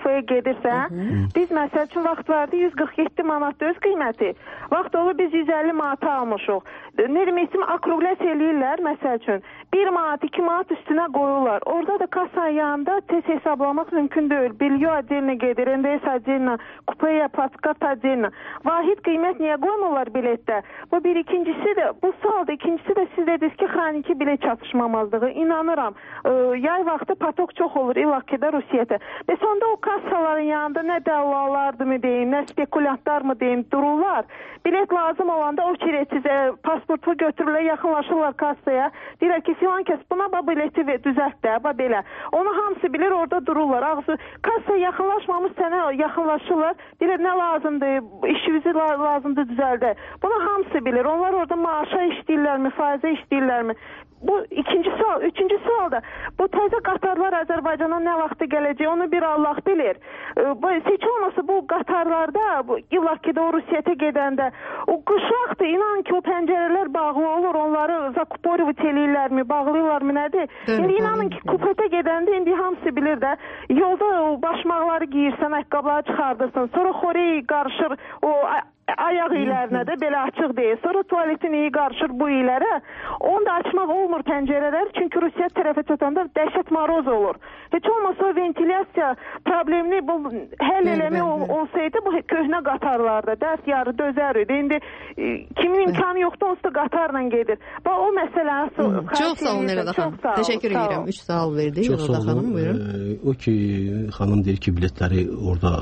kupaya gedirsə, biz məsəl üçün vaxt vardı yüz qırx yeddi manat öz qiyməti. Vaxt olur biz yüz əlli manata almışıq. Ne demək, akruqləs eləyirlər məsəl üçün. bir manat, iki manat üstünə qoyurlar. Orada da kasa yanında tez hesablamaq mümkün deyil. Bilyo adelini gedir, N D S adelini, kupaya, plaskart adelini. Vahid qiymət niyə qoymurlar biletdə? Bu bir, ikincisi də, bu saldı, ikincisi də siz dediniz ki, xroniki bilet çatışmamazlığı. İnanıram, e, yay vaxtı patok çox olur, İlakidə, Rusiyada. Və sonda o kassaların yanında nə dəllallardır mı deyim, nə spekulyantlar mı deyim, dururlar. Bilet lazım olanda o kiretsiz e, pasportu götürürlər, yaxınlaşırlar kassaya. Deyirlər ki, filan kəs buna bu bileti düzəlt də, bu belə. Onu hamısı bilir, orada dururlar. Ağzı, kassaya yaxınlaşmamış sənə yaxınlaşırlar. Deyirlər, nə lazımdır, işinizi lazımdır düzəldə. Bunu hamısı bilir. Onlar orada maaşa işləyirlərmi, faizə işləyirlərmi? Bu ikinci sual. Üçüncü sual da bu təzə qatarlar Azərbaycana nə vaxtı gələcək, onu bir Allah bilir. Bu, heç olmasa bu qatarlarda, bu İlakidə, o Rusiyətə gedəndə, o qışlaqdır, inan ki o pəncərələr bağlı olur, onları zakuporivit eləyirlərmi, bağlayırlarmı, nədir? İndi inanın ki kupete gedəndə indi hamısı bilir də, yolda o başmaqları giyirsən, ayaqqabıları çıxardırsan, sonra xoreyi qarışır, o ayaq ilərinə də belə açıq deyil. Sonra tuvaletin iyi qarışır bu ilərə. Onu da açmaq olmur pəncərələr. Çünki Rusiya tərəfə çatanda dəhşət maroz olur. Heç olmasa o ventilyasiya problemini bu həll eləmək ol, olsaydı bu köhnə qatarlarda dərs yarı dözərdi. İndi e, kimin imkanı yoxdur, onsuz da qatarla gedir. Bax o məsələ nasıl? Çox sağ olun Elada xanım. Təşəkkür edirəm. Üç sual verdi Elada xanım. Buyurun. O ki xanım deyir ki biletləri orada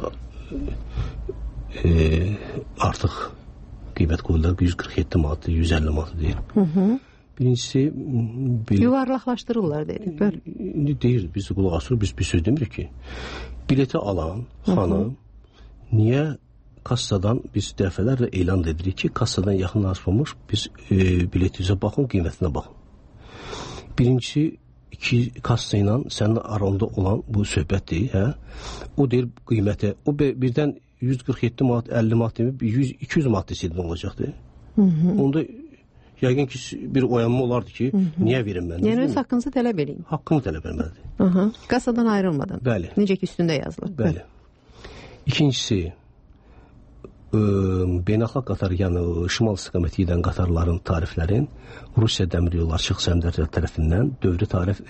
E, artıq qiymət qoyurlar yüz qırx yeddi manat, yüz əlli manat deyir. Hı -hı. Birincisi bil... yuvarlaqlaşdırırlar deyir. İndi deyir, biz qulaq asırıq, biz bir söz demirik ki, bileti alan xanım niyə kassadan biz dəfələrlə elan edirik ki, kassadan yaxınlaşmamış biz e, biletinizə baxın, qiymətinə baxın. Birincisi iki kassa ilə sənin aranda olan bu söhbətdir, hə? O deyir qiymətə, o birdən yüz qırx yeddi manat, əlli manat demir, yüz iki yüz manat deseydi olacaqdı. Hı -hı. Onda yəqin ki bir oyanma olardı ki, hı -hı. niyə verim mən? Yəni öz haqqınızı tələb edin. Haqqımı tələb etməlidir. Hı -hı. Kassadan ayrılmadan. Bəli. Necə ki üstündə yazılır. Bəli. İkincisi, ə, beynəlxalq qatar, yəni şimal istiqaməti gedən qatarların tariflərin Rusiya Dəmir Yolları Açıq Səhmdar tərəfindən dövrü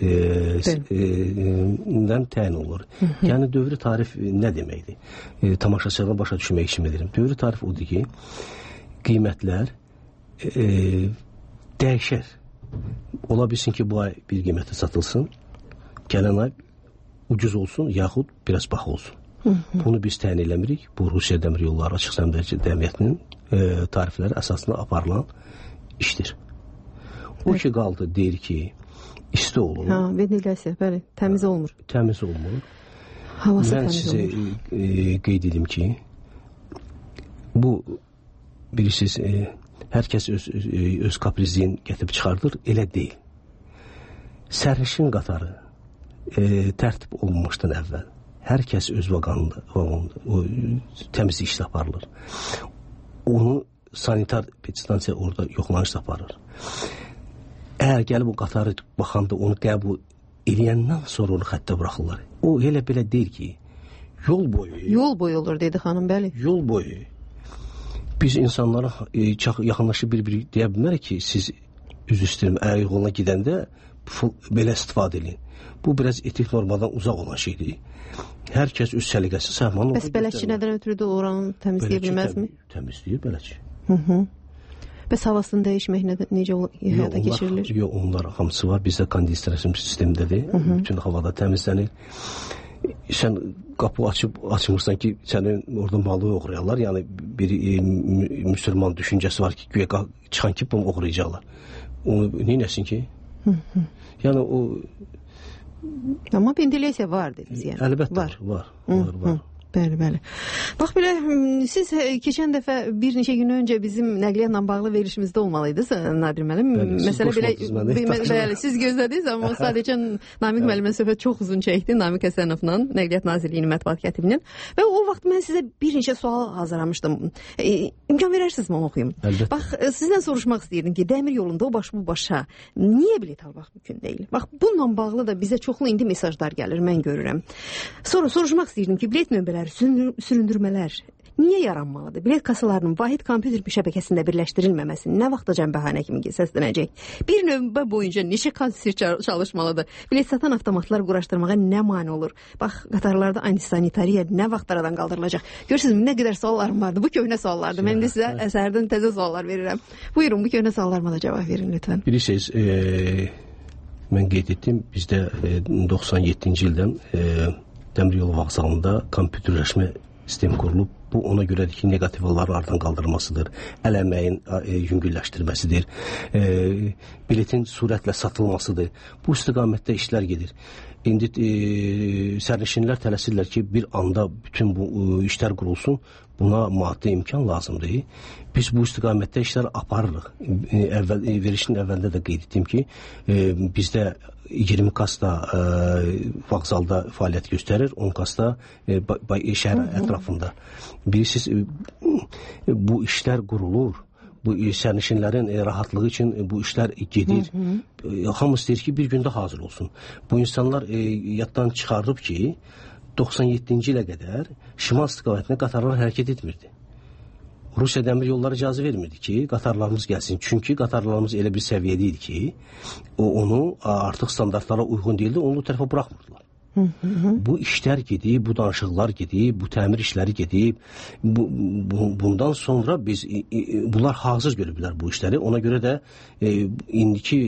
tarifdən təyin olur. Hı -hı. Yəni dövrü tarif nə deməkdir? E, tamaşaçılara başa düşmək için edirəm. Dövrü tarif odur ki, qiymətlər e, dəyişər. Ola bilsin ki, bu ay bir qiymətə satılsın, gələn ay ucuz olsun, yaxud biraz bax olsun. Hı -hı. Bunu biz təyin eləmirik. Bu Rusiya Dəmir Yolları Açıq Səhmdar Cəmiyyətinin e, tarifləri əsasında aparılan işdir. O ki qaldı deyir ki, isti olur. Ha, ventilyasiya, bəli, təmiz olmur. Təmiz olmur. Havası mən təmiz sizə olmur. E, qeyd edim ki, bu bilirsiniz, e, hər kəs öz, öz, öz kaprizliyin gətirib çıxardır, elə deyil. Sərnişin qatarı e, tərtib olunmuşdan əvvəl hər kəs öz vaqonunda, vaqonunda o, təmizlik işlə aparılır. Onu sanitar petstansiya orada yoxlanış aparır. Əgər gəlib o qatarı baxanda onu qəbul eləyəndən sonra onu xəttə buraxırlar. O elə belə deyil ki, yol boyu... Yol boyu olur, dedi xanım, bəli. Yol boyu. Biz insanlara e, yaxınlaşıb bir-bir deyə bilmərik ki, siz üz üstürüm, əgər yoluna gedəndə belə istifadə edin. Bu biraz etik normadan uzaq olan şeydir. Hər kəs öz səliqəsi səhmanı... Bəs bələdçi nədən ötürü də oranı təmizləyə bilməzmi? Təmizləyir bələdçi. Hı -hı. Bəs havasını dəyişmək necə həyata keçirilir? Yox, onlar hamısı var. Bizdə kondisiyasyon sistemdədir. Hı -hı. Bütün havada təmizlənir. Sən qapı açıb açmırsan ki, sənin orada malı oğrayarlar. Yəni bir e, müsəlman düşüncəsi var ki, güya çıxan ki, bunu oğrayacaqlar. Onu neynəsin ki? Hı -hı. Yəni o... Amma ventilyasiya var dediniz yəni. Əlbəttə var, var, var, var. Bəli, bəli. Bax belə, siz keçən dəfə bir neçə gün öncə bizim nəqliyyatla bağlı verilişimizdə olmalıydınız, Nadir müəllim. Məsələ belə, bəli, siz gözlədiniz, amma sadəcə Namiq müəllimlə söhbət çox uzun çəkdi, Namiq Həsənovla, Nəqliyyat Nazirliyinin mətbuat katibinin. Və o vaxt mən sizə bir neçə sual hazırlamışdım. E, imkan verərsiniz mi onu oxuyum? Əlbəttə. Bax, sizdən soruşmaq istəyirdim ki, dəmir yolunda o baş bu başa niyə bilet almaq mümkün deyil? Bax, bununla bağlı da bizə çoxlu indi mesajlar gəlir, mən görürəm. Sonra soruşmaq istəyirdim ki, bilet növbələri süründürmələr niyə yaranmalıdır? Bilet kasalarının vahid kompüter şəbəkəsində birləşdirilməməsi nə vaxtacan bəhanə kimi səslənəcək? Bir növbə boyunca neçə kassir çalışmalıdır? Bilet satan avtomatlar quraşdırmağa nə mane olur? Bax, qatarlarda antisanitariya nə vaxt aradan qaldırılacaq? Görürsünüz, nə qədər suallarım vardı. Bu köhnə suallardır. Mən də sizə əsərdən təzə suallar verirəm. Buyurun, bu köhnə suallarıma da cavab verin lütfən. Bilirsiniz, e, mən qeyd etdim, bizdə e, doxsan yeddinci ildən e, Dəmir yolu vağzalında kompüterləşmə sistemi qurulub. Bu ona görədir ki, negativ halların aradan qaldırılmasıdır, əl əməyin e, yüngülləşdirməsidir, e, biletin sürətlə satılmasıdır. Bu istiqamətdə işlər gedir. İndi e, sərnişinlər tələsirlər ki, bir anda bütün bu e, işlər qurulsun. Buna maddi imkan lazımdır. Biz bu istiqamətdə işlər aparırıq. E, əvvəl, e, verişin əvvəlində də qeyd etdim ki, e, bizdə iyirmi kasta e, vağzalda fəaliyyət göstərir, on kasta e, şəhər ətrafında. Bilirsiniz, e, bu işlər qurulur. Bu sərnişinlərin e, rahatlığı üçün e, bu işlər gedir. Hı -hı. E, hamı istəyir ki, bir gündə hazır olsun. Bu insanlar e, yaddan çıxardıb ki, doxsan yeddinci ilə qədər şimal istiqamətində qatarlar hərəkət etmirdi. Rusiya dəmir yolları icazə vermirdi ki, qatarlarımız gəlsin. Çünki qatarlarımız elə bir səviyyədə idi ki, o, onu artıq standartlara uyğun değildi, onu o tərəfə buraxmırdılar. Hı -hı. Bu işlər gedib, bu danışıqlar gedib, bu təmir işləri gedib. Bu, bu, bundan sonra biz e, e, bunlar hazır görüblər bu işləri. Ona görə də e, indiki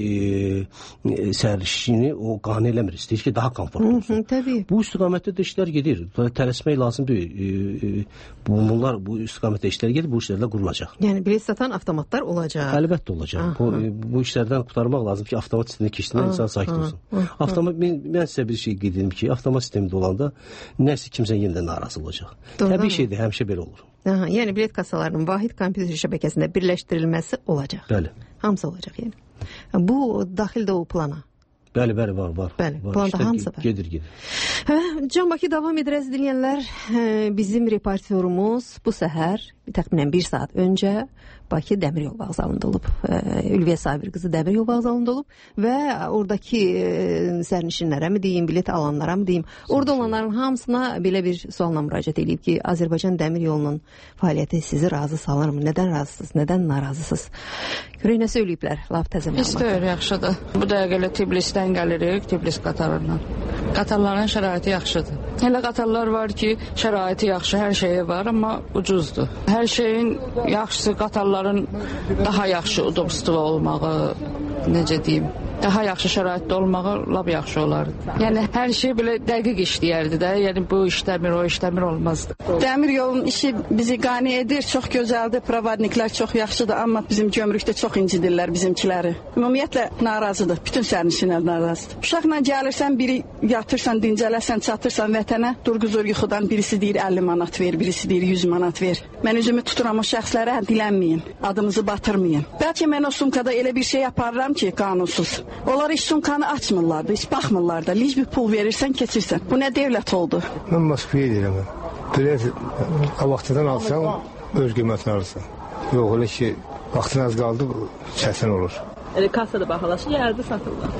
e, sərnişini o qane eləmir. İstəyir ki, daha komfortlu olsun. Hı -hı, təbii. Bu istiqamətdə də işlər gedir. Tələsmək lazım deyil. E, e, bunlar bu istiqamətdə işlər gedir, bu işlərlə qurulacaq. Yəni bilet satan avtomatlar olacaq. Əlbəttə olacaq. Bu, bu işlərdən qurtarmaq lazım ki, avtomat sistemində keçdiyindən insan sakit olsun. Avtomat, mən, mən sizə bir şey qeyd edim ki, avtomat sistemində olanda nəsə kimsə yenə də narazı olacaq. Doğru Təbii şeydir, həmişə belə olur. Aha, yəni bilet kasalarının vahid kompüter şəbəkəsində birləşdirilməsi olacaq. Bəli. Hamısı olacaq yəni. Bu daxildə o plana. Bəli, bəli, var, var. Bəli, var. planda İşte hamısı var. Gedir, gedir. Hə, Can Bakı davam edərəz dinləyənlər. Bizim reportyorumuz bu səhər təxminən bir saat öncə Bakı Dəmir Yol Vağzalında olub. Ülviyə Sabir qızı Dəmir Yol Vağzalında olub və oradakı sərnişinlərə mi deyim, bilet alanlara mı deyim, orada olanların hamısına belə bir sualla müraciət edib ki, Azərbaycan Dəmir Yolunun fəaliyyəti sizi razı salırmı? Nədən razısınız? Nədən narazısınız? Görək nə söyləyiblər? Laf təzə məlumat. İstəyir, yaxşıdır. Bu dəqiqələ Tbilisidən gəlirik, Tbilis qatarlarından. Qatarların şəraiti yaxşıdır. Elə qatarlar var ki, şəraiti yaxşı, hər şeyi var, amma ucuzdur. Hər şeyin yaxşısı qatarların daha yaxşı udobstvu olmağı, necə deyim, daha yaxşı şəraitdə olmağı lap yaxşı olardı. Yəni hər şey belə dəqiq işləyərdi də. Yəni bu işləmir, o işləmir olmazdı. Dəmir yolun işi bizi qane edir, çox gözəldir, provodniklər çox yaxşıdır, amma bizim gömrükdə çox incidirlər bizimkiləri. Ümumiyyətlə narazıdır, bütün sərnişinlər narazıdır. Uşaqla gəlirsən, biri yatırsan, dincələsən, çatırsan vətənə, durğuzur yuxudan, birisi deyir əlli manat ver, birisi deyir yüz manat ver. Mən üzümü tuturam o şəxslərə, dilənməyin, adımızı batırmayın. Bəlkə mən o sumkada elə bir şey yaparram ki, qanunsuz. Onlar heç sumkanı açmırlar da, heç baxmırlar da. Lic bir pul verirsən, keçirsən. Bu nə devlət oldu? Mən Moskvaya deyirəm. Bilet vaxtından alsan, öz qiymətini alırsan. Yox, elə ki, vaxtın az qaldı, çətin olur. Elə kassada baxılaşı, yerdə satırlar.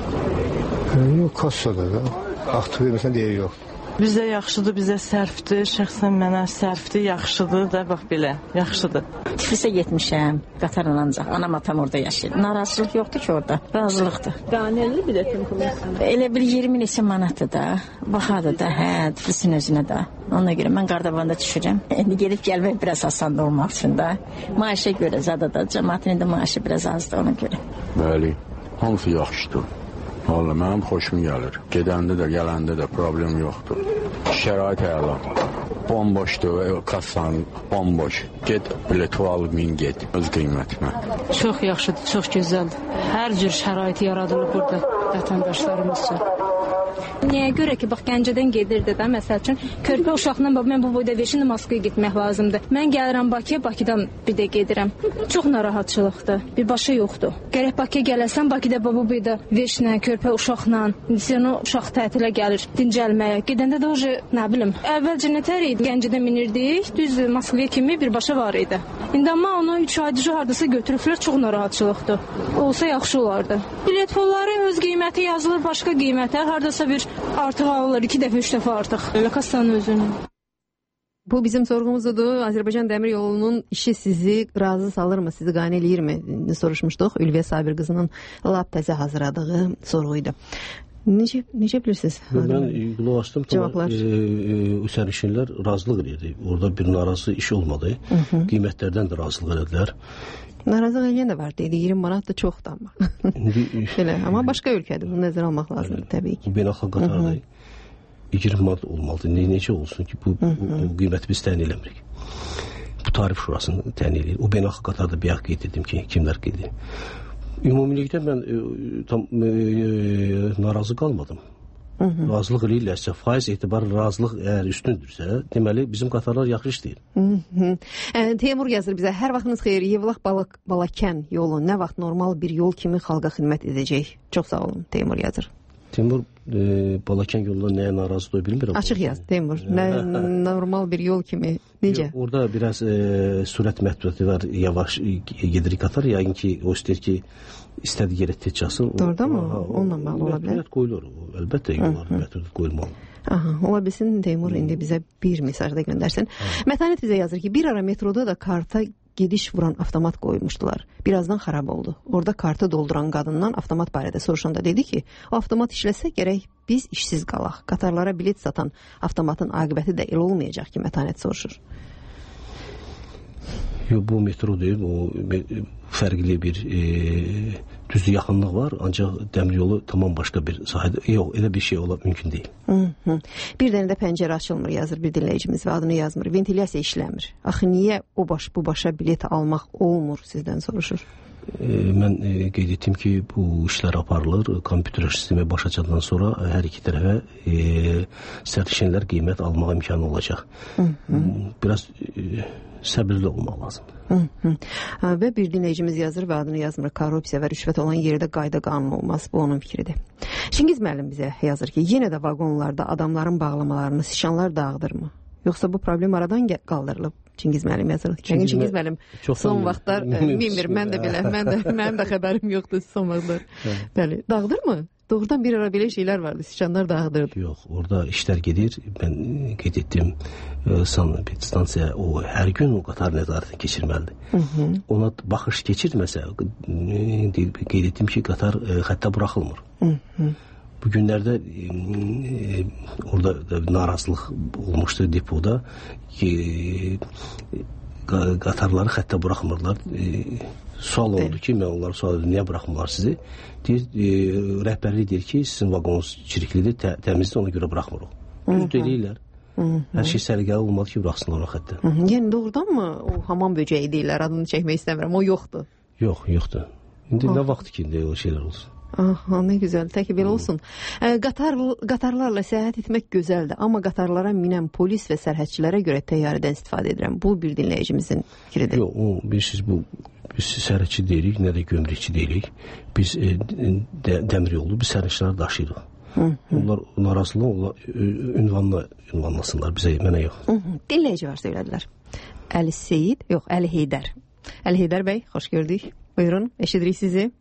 Yox, kassada da. Vaxtı verməsən deyir, yox. Bizə yaxşıdır, bizə sərfdir, şəxsən mənə sərfdir, yaxşıdır da, bax belə, yaxşıdır. Tiflisə getmişəm, qatarla ancaq, anam atam orada yaşayır. Narazılıq yoxdur ki orada, razılıqdır. Qaneli biletin pulusun? Elə bir iyirmi neçə manatdır da, baxadır da, hə, Tiflisin özünə də. Ona görə mən Qardavanda düşürəm. İndi gedib gəlmək biraz asandı olmaq üçün də. Maaşa görə zada da, cəmaatın indi maaşı biraz azdır ona görə. Bəli, hamısı yaxşıdır. Valla mənim xoşum gəlir. Gedəndə də, gələndə də problem yoxdur. Şərait əla. Bomboşdur, kassan bomboş. Get, bileti al, min get. Öz qiymətinə. Çox yaxşıdır, çox gözəldir. Hər cür şəraiti yaradılıb burada vətəndaşlarımız üçün. Niyə görə ki, bax Gəncədən gedirdi də, məsəl üçün körpə uşaqla mən bu boyda veşinə Moskvaya getmək lazımdır. Mən gəlirəm Bakıya, Bakıdan bir də gedirəm. Çox narahatçılıqdır. Bir başa yoxdur. Gərək Bakıya gələsən, Bakıda bu boyda veşinə, körpə uşaqla, sən o uşaq tətilə gəlir, dincəlməyə. Gedəndə də oje, nə bilim, əvvəlcə nətər idi? Gəncədən minirdik, düz Moskvaya kimi bir başa var idi. İndi amma onu üç aydıcı hardasa götürüblər, çox narahatçılıqdır. Olsa yaxşı olardı. Bilet pulları öz qiyməti yazılır, başqa qiymətlər, hardasa bir artıq alırlar, iki dəfə, üç dəfə artıq. Kassanın özünün. Bu bizim sorğumuzdur. Azərbaycan Dəmir Yolunun işi sizi razı salırmı, sizi qane eləyirmi? Soruşmuşduq. Ülviyə Sabir qızının lap təzə hazırladığı sorğuydu. Necə, necə bilirsiniz? Mən qulaq açdım. Cavablar. O sərnişinlər razılıq edirdi. Orada bir narazı iş olmadı. Hı -hı. Qiymətlərdən də razılıq edildilər. Narazılıq eləyən də var, deyildi. iyirmi manat da çoxdur amma. Belə, amma başqa ölkədir. Bunu nəzərə almaq lazımdır təbii ki. Beynəlxalq qatarda iyirmi manat olmalıdır. Ne, necə olsun ki, bu, bu, bu qiyməti biz təyin eləmirik. Bu tarif şurasını təyin eləyir. O beynəlxalq qatarda bir qeyd etdim ki, kimlər qeyd edir. Ümumilikdə mən e, tam e, e, narazı qalmadım. Hı -hı. Razılıq eləyirlərsə, faiz etibarı razılıq əgər üstündürsə, deməli bizim qatarlar yaxşı işləyir. E, Teymur yazır bizə, hər vaxtınız xeyir, Yevlax Balak, Balakən yolu nə vaxt normal bir yol kimi xalqa xidmət edəcək? Çox sağ olun, Teymur yazır. Teymur, e, Balakən yolunda nəyə narazı doy bilmirəm. Açıq yaz, Teymur. Nə, normal bir yol kimi, necə? Yo, orada biraz e, sürət məhdudiyyəti var, yavaş gedirik qatar, yəqin ki, o istəyir ki, istədiyi yerə tez çalsın. Doğruda mı? Onunla bağlı ola bilər? Məhdudiyyət qoyulur. Əlbəttə, yollarda məhdudiyyət qoyulmalı. Aha, ola bilsin, Teymur indi bizə bir mesaj da göndərsin. Mətanət bizə yazır ki, bir ara metroda da karta gediş vuran avtomat qoymuşdular. Birazdan xarab oldu. Orada kartı dolduran qadından avtomat barədə soruşanda dedi ki, o avtomat işləsə gərək biz işsiz qalaq. Qatarlara bilet satan avtomatın aqibəti də elə olmayacaq ki, Mətanət soruşur. Yox, bu metro deyil, o fərqli bir e, düzdür yaxınlıq var, ancaq dəmir yolu tamam başqa bir sahədə. Yox, elə bir şey ola mümkün deyil. Hı -hı. Bir dənə də pəncərə açılmır yazır bir dinləyicimiz və adını yazmır. Ventilyasiya işləmir. Axı niyə o baş bu başa bilet almaq olmur sizdən soruşur. E, mən e, qeyd etdim ki, bu işlər aparılır. Kompüter sistemi başa çatandan sonra hər iki tərəfə e, sərnişinlər qiymət almağa imkanı olacaq. Hı -hı. Biraz e, səbirli olmaq lazımdır. Hı -hı. Və bir dinləyicimiz yazır və adını yazmır. Korrupsiya və rüşvət olan yerdə qayda qanun olmaz. Bu onun fikridir. Çingiz müəllim bizə yazır ki, yenə də vaqonlarda adamların bağlamalarını sıçanlar dağıdırmı? Yoxsa bu problem aradan qaldırılıb? Çingiz müəllim yazır. Çingiz, Çingiz müəllim son vaxtlar bilmirəm, mən də belə, mən də mənim də xəbərim yoxdur son vaxtlar. Bəli, dağıdırmı? Doğrudan bir ara belə şeylər vardı, sıçanlar dağıdırdı. Yox, orada işlər gedir. Mən qeyd etdim, bir stansiya o hər gün o qatar nəzarətini keçirməlidir. Hı -hı. Ona baxış keçirməsə, qeyd etdim ki, qatar xəttə buraxılmır. Hı -hı. Bu günlərdə e, orada narazılıq olmuşdu depoda ki, e, qatarları xəttə buraxmırlar. E, sual oldu ki, mən onları sual edim, niyə buraxmırlar sizi? Deyir, e, rəhbərlik deyir ki, sizin vaqonunuz çiriklidir, tə, təmizdir, ona görə buraxmırıq. Düz deyirlər. Hər şey səliqəli olmalı ki, buraxsınlar o xəttə. Hı -hı. Yəni doğrudan mı o hamam böcəyi deyirlər, adını çəkmək istəmirəm, o yoxdur? Yox, yoxdur. İndi ha. Nə vaxt ki, o şeylər olsun? Aha, nə gözəl, təki belə olsun. E, qatar, qatarlarla səyahət etmək gözəldir, amma qatarlara minən polis və sərhədçilərə görə təyyarədən istifadə edirəm. Bu bir dinləyicimizin fikridir. Yox, o, bilirsiniz, bu biz sərhədçi deyilik, nə də gömrükçi deyilik. Biz e, də, dəmir yolu, biz sərhədçiləri daşıyırıq. Hı -hı. Onlar narazılıq, onlar ünvanla ünvanlasınlar bizə, mənə yox. Hı -hı. Dinləyici var söylədilər. Əli Seyid, yox, Əli Heydər. Əli Heydər bəy, xoş gördük. Buyurun, eşidirik sizi.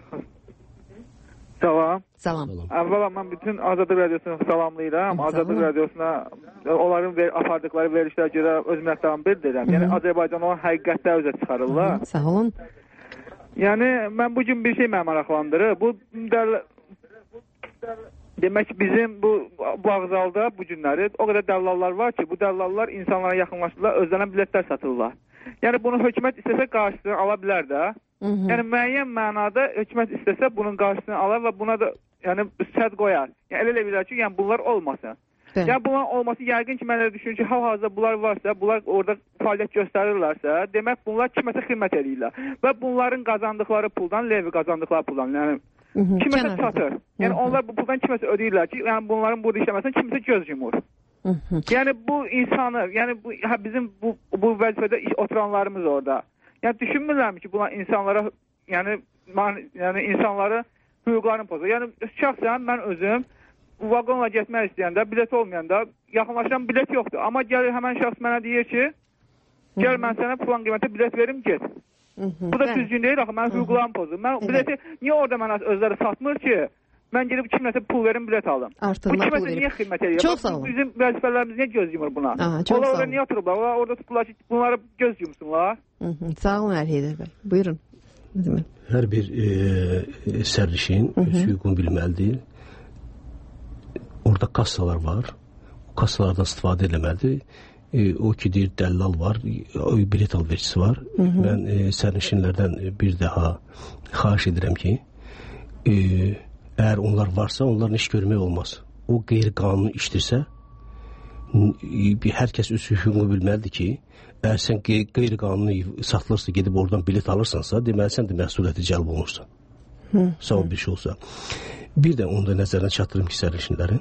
Salam. Salam. Əvvəla mən bütün Azadlıq Radiosunu salamlayıram. Azadlıq Radiosuna onların ver, apardıqları verilişlərə görə öz minnətdarlığımı bildirirəm. Yəni Azərbaycan olan həqiqətdə üzə çıxarırlar. Hı, sağ olun. Yəni mən bu gün bir şey məni maraqlandırır. Bu dəl demək ki, bizim bu vağzalda bu günləri o qədər dəllallar var ki, bu dəllallar insanlara yaxınlaşdırırlar, özlərinə biletlər satırlar. Yəni bunu hökumət istəsə qarşısını ala bilər də. Hı -hı. Yəni müəyyən mənada hökumət istəsə bunun qarşısını alar və buna da yəni sədd qoyar. Yəni elə elə bilər ki, yəni bunlar olmasın. Bəli. Yəni bunlar olması yəqin ki, mən elə düşünürəm ki, hal-hazırda bunlar varsa, bunlar orada fəaliyyət göstərirlərsə, demək bunlar kiməsə xidmət edirlər. Və bunların qazandıqları puldan, Levi qazandıqları puldan, yəni kiməsə çatır. Yəni onlar bu puldan kiməsə ödəyirlər ki, yəni bunların burada işləməsindən kimsə göz yumur. Yəni bu insanı, yəni bu hə, bizim bu bu vəzifədə iş oturanlarımız orada. Yəni düşünmürlərmi ki, bunlar insanlara, yəni man, yəni insanları hüquqlarını pozur. Yəni şəxsən mən özüm vaqonla getmək istəyəndə, bilet olmayanda yaxınlaşan bilet yoxdur. Amma gəlir həmən şəxs mənə deyir ki, gəl mən sənə plan qiymətə bilet verim, get. Bu da düzgün deyil, axı mən hüquqlarımı pozur. Mən bileti niyə orada mənə özləri satmır ki, mən gelib kimləsə pul verim, bilet alım. Bu kimləsə niyə xidmət edir? Çox sağ olun. Bizim vəzifələrimiz niyə göz yumur buna? Onlar orada niyə oturublar? Onlar orada tutublar ki, bunları göz yumsunlar. Sağ olun Əlheydər bəy. Buyurun. Hər bir e, sərnişin öz hüququnu bilməlidir. Orada kassalar var. O kassalardan istifadə eləməlidir. E, o ki deyir dəllal var, o bilet alvericisi var. Hı -hı. Mən e, sərnişinlərdən bir daha xahiş edirəm ki, e, əgər onlar varsa, onların iş görmək olmaz. O qeyri-qanuni işdirsə, hər kəs öz hüququnu bilməlidir ki, əgər sən qeyri-qanuni satılırsa, gedib oradan bilet alırsansa, deməli sən də məsuliyyəti cəlb olunursan. Sağ ol bir şey olsa. Bir də onu da nəzərdən çatdırım ki, sərnişinlərin,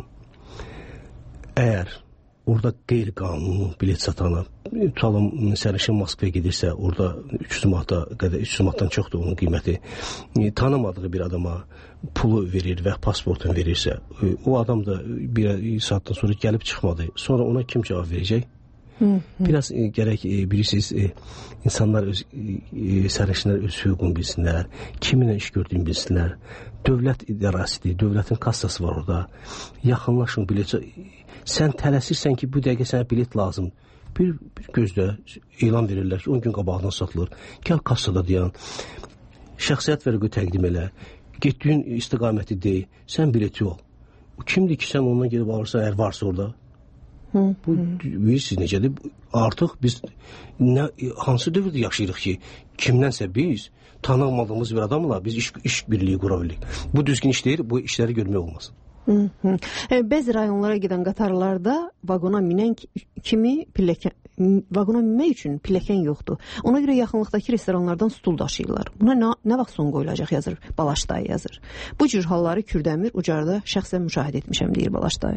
əgər orada qeyri-qanuni bilet satana, tutalım, sərnişin Moskvaya gedirsə, orada üç yüz manata qədər, üç yüz manatdan çoxdur onun qiyməti, tanımadığı bir adama pulu verir və pasportunu verirsə, o adam da bir saatdan sonra gəlib çıxmadı, sonra ona kim cavab verəcək? Biraz e, gərək e, bilirsiniz, e, insanlar öz, e, sərnişinlər öz hüququnu bilsinlər, kiminlə iş gördüyünü bilsinlər. Dövlət idarəsidir, dövlətin kassası var orada. Yaxınlaşın, bilet. Sən tələsirsən ki, bu dəqiqə sənə bilet lazım. Bir, bir gözlə elan verirlər ki, on gün qabağından satılır. Gəl kassada dayan, şəxsiyyət vərəqi təqdim elə, getdiyin istiqaməti deyil, sən bileti ol. Kimdir ki, sən ondan gelib alırsan, əgər varsa orada? Hı, bu bilirsiniz necədir? Artıq biz nə, hansı dövrdə yaşayırıq ki, kimdənsə biz tanımadığımız bir adamla biz iş, iş birliği qura bilirik. Bu düzgün iş deyil, bu işləri görmək olmaz. Hı -hı. E, bəzi rayonlara gedən qatarlarda vaqona minən kimi pilləkən, vaqona minmək üçün pilləkən yoxdur. Ona görə yaxınlıqdakı restoranlardan stul daşıyırlar. Buna nə, nə vaxt son qoyulacaq yazır, Balaşdayı yazır. Bu cür halları Kürdəmir Ucarda şəxsən müşahidə etmişəm, deyir Balaşdayı.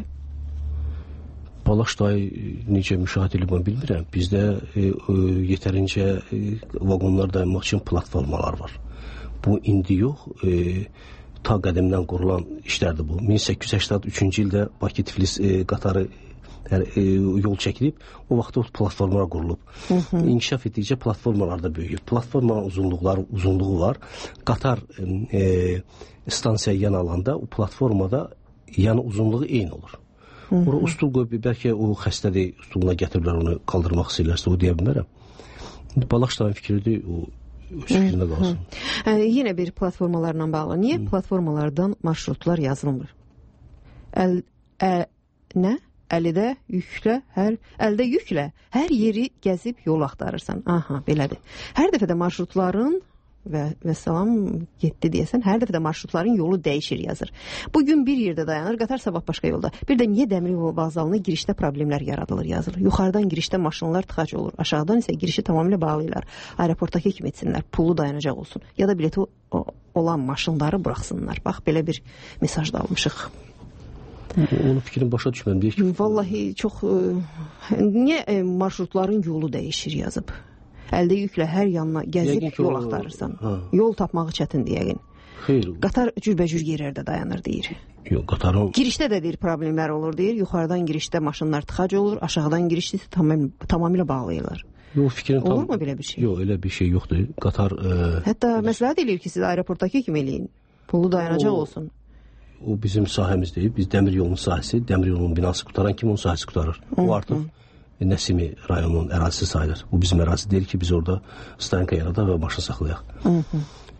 Balaşdayı necə müşahidə edilmə bilmirəm. Bizdə e, e, yetərincə e, vaqonlar dayanmaq üçün platformalar var. Bu indi yox, e, ta qədimdən qurulan işlərdir bu. min səkkiz yüz səksən üçüncü ildə Bakı-Tiflis e, qatarı e, yol çəkilib, o vaxtda o platformalar qurulub. Hı -hı. İnkişaf etdikcə platformalar da böyüyüb. Platformanın uzunluqları, uzunluğu var. Qatar e, stansiyaya yan alanda o platformada yan uzunluğu eyni olur. Ora ustul qoyub, bəlkə o xəstədir, ustuluna gətiriblər, onu qaldırmaq istəyirlərsə, o deyə bilmərəm. Balaşdayın fikridir, o öz fikrində qalsın. Hı -hı. E, yenə bir platformalarla bağlı. Niyə Hı. platformalardan marşrutlar yazılmır? Əl, ə, nə? Əlidə yüklə, hər, əldə yüklə, hər yeri gəzib yol axtarırsan. Aha, belədir. Hər dəfə də marşrutların və, və salam getdi deyəsən, hər dəfə də marşrutların yolu dəyişir yazır. Bugün bir yerdə dayanır, qatar sabah başqa yolda. Bir də niyə dəmir yol vağzalına girişdə problemlər yaradılır yazılır. Yuxarıdan girişdə maşınlar tıxac olur, aşağıdan isə girişi tamamilə bağlayırlar. Aeroportdakı kim etsinlər, pullu dayanacaq olsun. Ya da bileti o, olan maşınları buraxsınlar. Bax, belə bir mesaj da almışıq. Onun fikrini başa düşməm deyir ki. Vallahi çox, e, niyə e, marşrutların yolu dəyişir yazıb? Əldə yüklə hər yanına gəzib yol axtarırsan. Ha. Yol tapmağı çətindir yəqin. Xeyr. Qatar cürbəcür yerlərdə dayanır deyir. Yox, qatarın... Girişdə də deyir problemlər olur deyir. Yuxarıdan girişdə maşınlar tıxac olur, aşağıdan girişdə tamam, tamamilə bağlayırlar. Yox, fikrin tam... Olur mu belə bir şey? Yox, elə bir şey yoxdur. Qatar... E... Hətta məsləhət eləyir ki, siz aeroportdakı kimi eləyin. Pullu dayanacaq o... olsun. O bizim sahəmiz deyil. Biz dəmir yolunun sahəsi, dəmir yolunun binası qutaran kim onun sahəsi qutarır. O artıq Nəsimi rayonunun ərazisi sayılır. Bu bizim ərazi deyil ki, biz orada stayanka yarada və maşın saxlayaq. Hı -hı.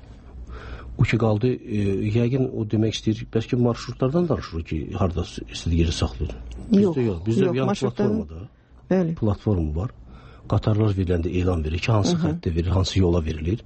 O ki qaldı, e, yəqin o demək istəyir, bəlkə marşrutlardan danışır ki, harada istədiyi yeri saxlayır. Yox, bizdə yox. Bizdə yox, yan platformada bəli. Platformu var. Qatarlar veriləndə elan verir ki, hansı xəttə verilir, hansı yola verilir.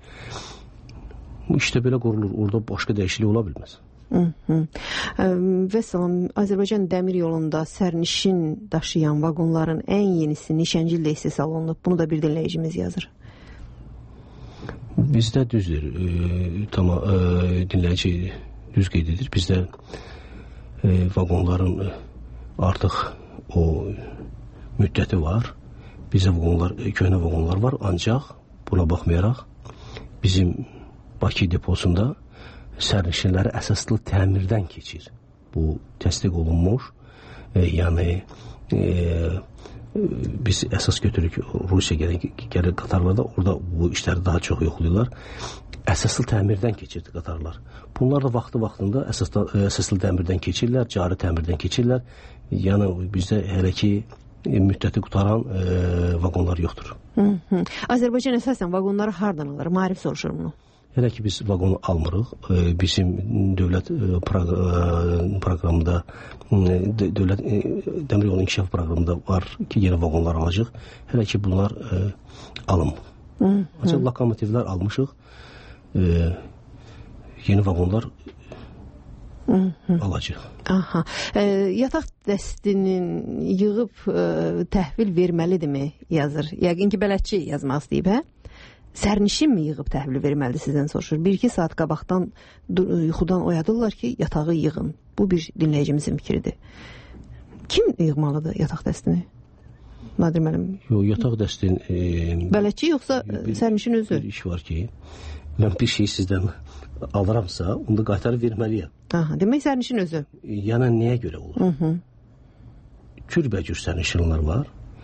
İşte belə qurulur. Orada başqa dəyişiklik ola bilməz. Hı -hı. Və salam, Azərbaycan dəmir yolunda sərnişin daşıyan vaqonların ən yenisi neçənci ildə istehsal olunub? Bunu da bir dinləyicimiz yazır. Bizdə düzdür. E, tamam, e, dinləyici düz qeyd edir. Bizdə e, vaqonların artıq o müddəti var. Bizdə vaqonlar, köhnə vaqonlar var, ancaq buna baxmayaraq bizim Bakı deposunda sərnişinləri əsaslı təmirdən keçir. Bu təsdiq olunmuş. E, yəni e, biz əsas götürürük Rusiya gələn gəlir qatarlarda, orada bu işləri daha çox yoxlayırlar. Əsaslı təmirdən keçirdi qatarlar. Bunlar da vaxtı-vaxtında əsaslı, əsaslı təmirdən keçirlər, cari təmirdən keçirlər. Yəni bizdə hələ ki müddəti qutaran e, vaqonlar yoxdur. Hı -hı. Azərbaycan əsasən vaqonları hardan alır? Maarif soruşur bunu. Hələ ki biz vaqonu almırıq. E, bizim dövlət e, proq proqramında e, dövlət e, dəmir yolu inkişaf proqramında var ki, yenə vaqonlar alacaq. Hələ ki bunlar e, alınmır. Ancaq lokomotivlər almışıq. E, yeni vaqonlar alacaq. Aha. E, yataq dəstinin yığıb e, təhvil verməlidirmi yazır? Yəqin ki bələdçi yazmaq istəyib, hə? Sərnişin mi yığıb təhvil verməlidir sizdən soruşur? Bir iki saat qabaqdan yuxudan oyadırlar ki, yatağı yığın. Bu bir dinləyicimizin fikridir. Kim yığmalıdır yataq dəstini? Nadir müəllim. Yox, yataq dəstin... E, bələdçi yoxsa bir, sərnişin özü? Bir iş var ki, mən bir şey sizdən alıramsa, onu da qaytarıb verməliyəm. Aha, demək sərnişin özü. Yəni, nəyə görə olur? Hı -hı. Cürbəcür sərnişinlər var.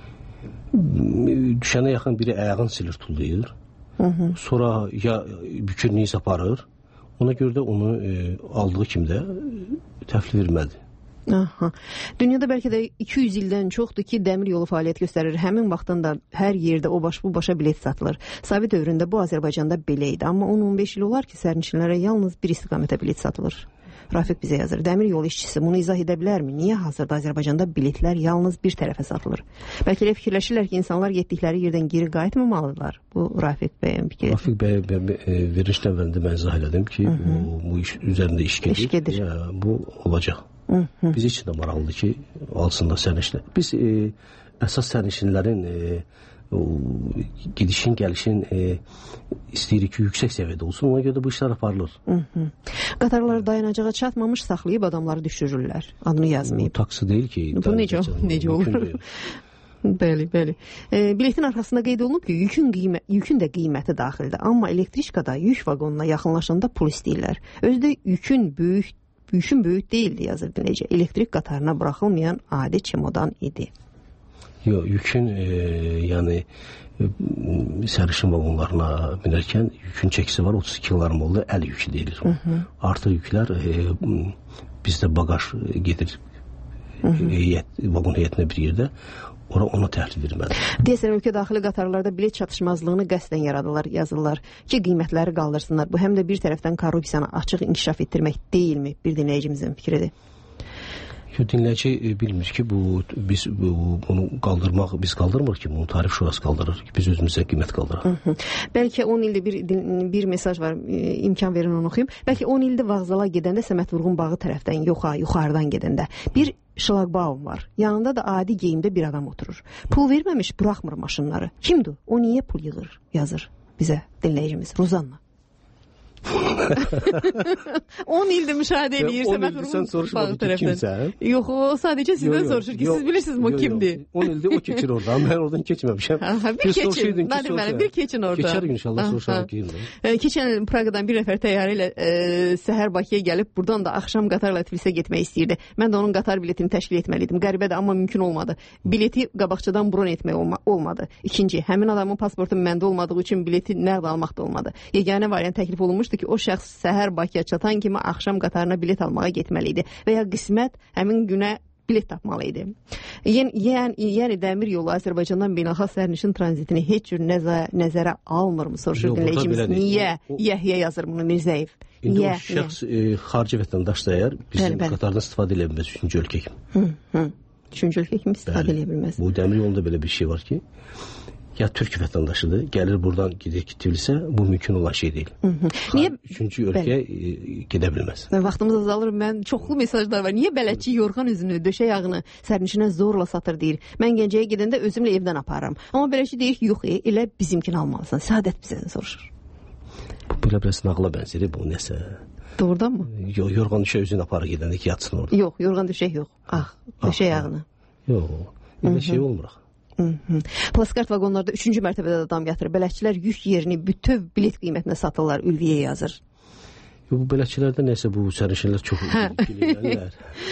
Düşənə yaxın biri ayağını silir, tullayır. Hı -hı. Sonra ya bükürnüyüz aparır. Ona görə də onu e, aldığı kimdə təhvil verməlidir. Aha. Dünyada bəlkə də iki yüz ildən çoxdur ki, dəmir yolu fəaliyyət göstərir. Həmin vaxtdan da hər yerdə o baş bu başa bilet satılır. Sovet dövründə bu Azərbaycanda belə idi. Amma on on beş il olar ki, sərnişinlərə yalnız bir istiqamətə bilet satılır. Rafiq bizə yazır. Dəmir yolu işçisi bunu izah edə bilərmi? Niyə hazırda Azərbaycanda biletlər yalnız bir tərəfə satılır? Bəlkə elə fikirləşirlər ki, insanlar getdikləri yerdən geri qayıtmamalıdırlar. Bu Rafiq bəyin fikri. Rafiq bəy veriş əvvəlində mən izah elədim ki, Hı -hı. bu, bu iş üzərində iş gedir. İş gedir. Ya, bu olacaq. Hı -hı. Biz için də maraqlıdır ki, alsınlar sərnişinlər. Biz e, əsas sərnişinlərin e, o, gedişin, gəlişin e, istəyirik ki, yüksək səviyyədə olsun. Ona görə də bu işlər aparılır. Hı -hı. Qatarlar dayanacağa çatmamış saxlayıb adamları düşürürlər. Adını yazmayıb. Bu taksi deyil ki. Bu necə, necə olur? Bəli, bəli. E, biletin arxasında qeyd olunub ki, yükün, qiymə, yükün də qiyməti daxildir. Amma elektriçkada yük vaqonuna yaxınlaşanda pul istəyirlər. Özdə yükün böyük Yükün böyük değildi yazır dinləyici. Elektrik qatarına buraxılmayan adi çemodan idi. Yox, yükün e, yəni e, sərnişin vaqonlarına binərkən yükün çəkisi var, otuz iki kiloqram oldu, əl yükü deyilir. Hı -hı. Artıq yüklər e, bizdə bagaj gedir. Hı -hı. Heyət, vaqon heyətinə bir yerdə. Ora ona təhvil verməli. Deyəsən, ölkə daxili qatarlarda bilet çatışmazlığını qəsdən yaradırlar, yazırlar ki, qiymətləri qaldırsınlar. Bu həm də bir tərəfdən korrupsiyanı açıq inkişaf etdirmək deyilmi? Bir dinləyicimizin fikridir. Yox, dinləyici bilmir ki, bu biz bu, bunu qaldırmaq, biz qaldırmırıq ki, bunu tarif şurası qaldırır ki, biz özümüzə qiymət qaldıraq. Hı -hı. Bəlkə on ildə bir bir mesaj var, imkan verin onu oxuyum. Bəlkə on ildə vağzala gedəndə Səməd Vurğun bağı tərəfdən, yoxa, yuxarıdan gedəndə bir şlagbaum var. Yanında da adi geyimdə bir adam oturur. Pul verməmiş buraxmır maşınları. Kimdir? O niyə pul yığır? Yazır bizə dinləyicimiz Rozanna. on ildir müşahidə edir Səməd Vurğun bağı tərəfdən. Yox, o sadəcə sizdən soruşur ki, siz bilirsiniz o kimdir? on ildir o keçir oradan, mən oradan keçməmişəm. Bir keçin, Nadir, bir keçin orada. Keçər gün inşallah soruşarım ki. Keçən Praqadan bir nəfər təyyarə ilə səhər Bakıya gəlib, buradan da axşam qatarla Tiflisə getmək istəyirdi. Mən də onun qatar biletini təşkil etməliydim. Qəribədir, amma mümkün olmadı. Bileti qabaqçadan bron etmək olmadı. İkinci, həmin adamın pasportu məndə olmadığı üçün bileti nəqd almaq da olmadı. Yeganə variant təklif olunmuşdu ki, o şəxs səhər Bakıya çatan kimi axşam qatarına bilet almağa getməli idi və ya qismət həmin günə bilet tapmalı idi. Yəni, yəni, yəni dəmir yolu Azərbaycandan beynəlxalq sərnişin tranzitini heç cür nəzə, nəzərə almırmı? Soruşur dinləyicimiz. Niyə? Yəhyə yazır bunu Mirzəyev. İndi o şəxs e, xarici vətəndaş da əgər bizim bəli, bəli. qatardan istifadə edə bilməz üçüncü ölkə kimi. Hı, hı. Üçüncü ölkə kimi istifadə edə bilməz. Bu dəmir yolunda belə bir şey var ki, ya Türk vətəndaşıdır, gəlir buradan gedək getilsə, bu mümkün olan şey deyil. Hı -hı. Niyə üçüncü ölkəyə gedə bilməz? Vaxtımız azalır. Mən çoxlu mesajlar var. Niyə bələdçi yorğan üzünü, döşə yağını sərnişinə zorla satır deyir. Mən Gəncəyə gedəndə özümlə evdən aparıram. Amma bələdçi deyir ki, yox, e, elə bizimkini almalısan. Səadət bizdən soruşur. Bu belə biraz nağla bənzəri, bu nəsə Doğrudan mı? Yox, yorğan düşə özünü aparır gedəndə ki, yatsın orada. Yox, yorğan düşək yox. Ah, döşək yağını. Yox, elə şey olmur. Plaskart vaqonlarda üçüncü mərtəbədə adam yatır. Bələdçilər yük yerini bütöv bilet qiymətinə satırlar, ülviyə yazır. Yox, bu bələdçilərdə nəsə bu sərnişinlər çox bilirlər.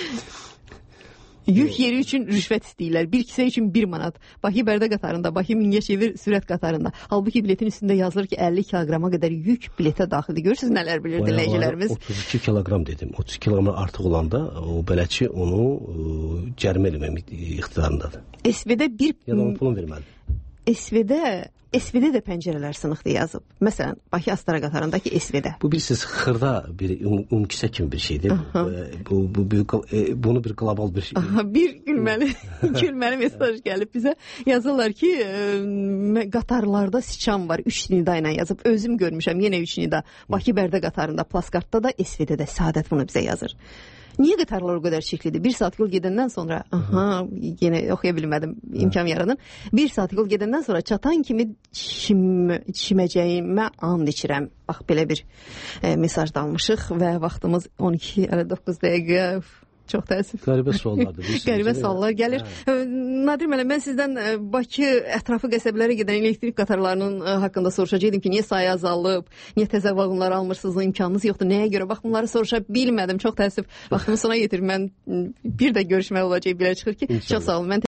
Yük yeri üçün rüşvət istəyirlər. Bir kisə üçün bir manat. Bakı-Bərdə qatarında, Bakı-Mingəçevir sürət qatarında. Halbuki biletin üstündə yazılır ki, əlli kiloqrama qədər yük biletə daxildir. Görürsünüz nələr bilir dinləyicilərimiz? otuz iki kiloqram dedim. otuz iki kiloqram artıq olanda o bələdçi onu cərimə eləmək iqtidarındadır. S V-də bir... Ya da onun pulunu verməlidir. S V-də S V-də də pəncərələr sınıqdır yazıb. Məsələn, Bakı-Astara qatarındakı S V-də. Bu bilirsiniz, xırda bir um, umkisə kimi bir şeydir. Bu, bu, bu, bunu bir qlobal bir şey. Aha, bir gülməli, gülməli mesaj gəlib bizə. Yazırlar ki, ə, qatarlarda siçan var. Üç nida ilə yazıb. Özüm görmüşəm, yenə üç nida. Bakı-Bərdə qatarında, Plaskartda da, S V-də də. Səadət bunu bizə yazır. Niyə qatarlar o qədər çəklidir? Bir saat yol gedəndən sonra, aha, yenə oxuya bilmədim, imkan yaradım. Bir saat yol gedəndən sonra çatan kimi çim, çiməcəyimə and içirəm. Bax, belə bir e, mesaj da almışıq və vaxtımız on iki əlli doqquz dəqiqə. Çox təəssüf. Qəribə suallardır. Qəribə suallar gəlir. Hə. Nadir müəllim, mən sizdən Bakı ətrafı qəsəbələrə gedən elektrik qatarlarının haqqında soruşacaqdım ki, niyə sayı azalıb, niyə təzə vaqonlar almırsınız, imkanınız yoxdur, nəyə görə? Bax, bunları soruşa bilmədim. Çox təəssüf. Vaxtımı sona yetir. Mən bir də görüşmək olacaq, belə çıxır ki. İnşallah. Çox sağ olun. Mən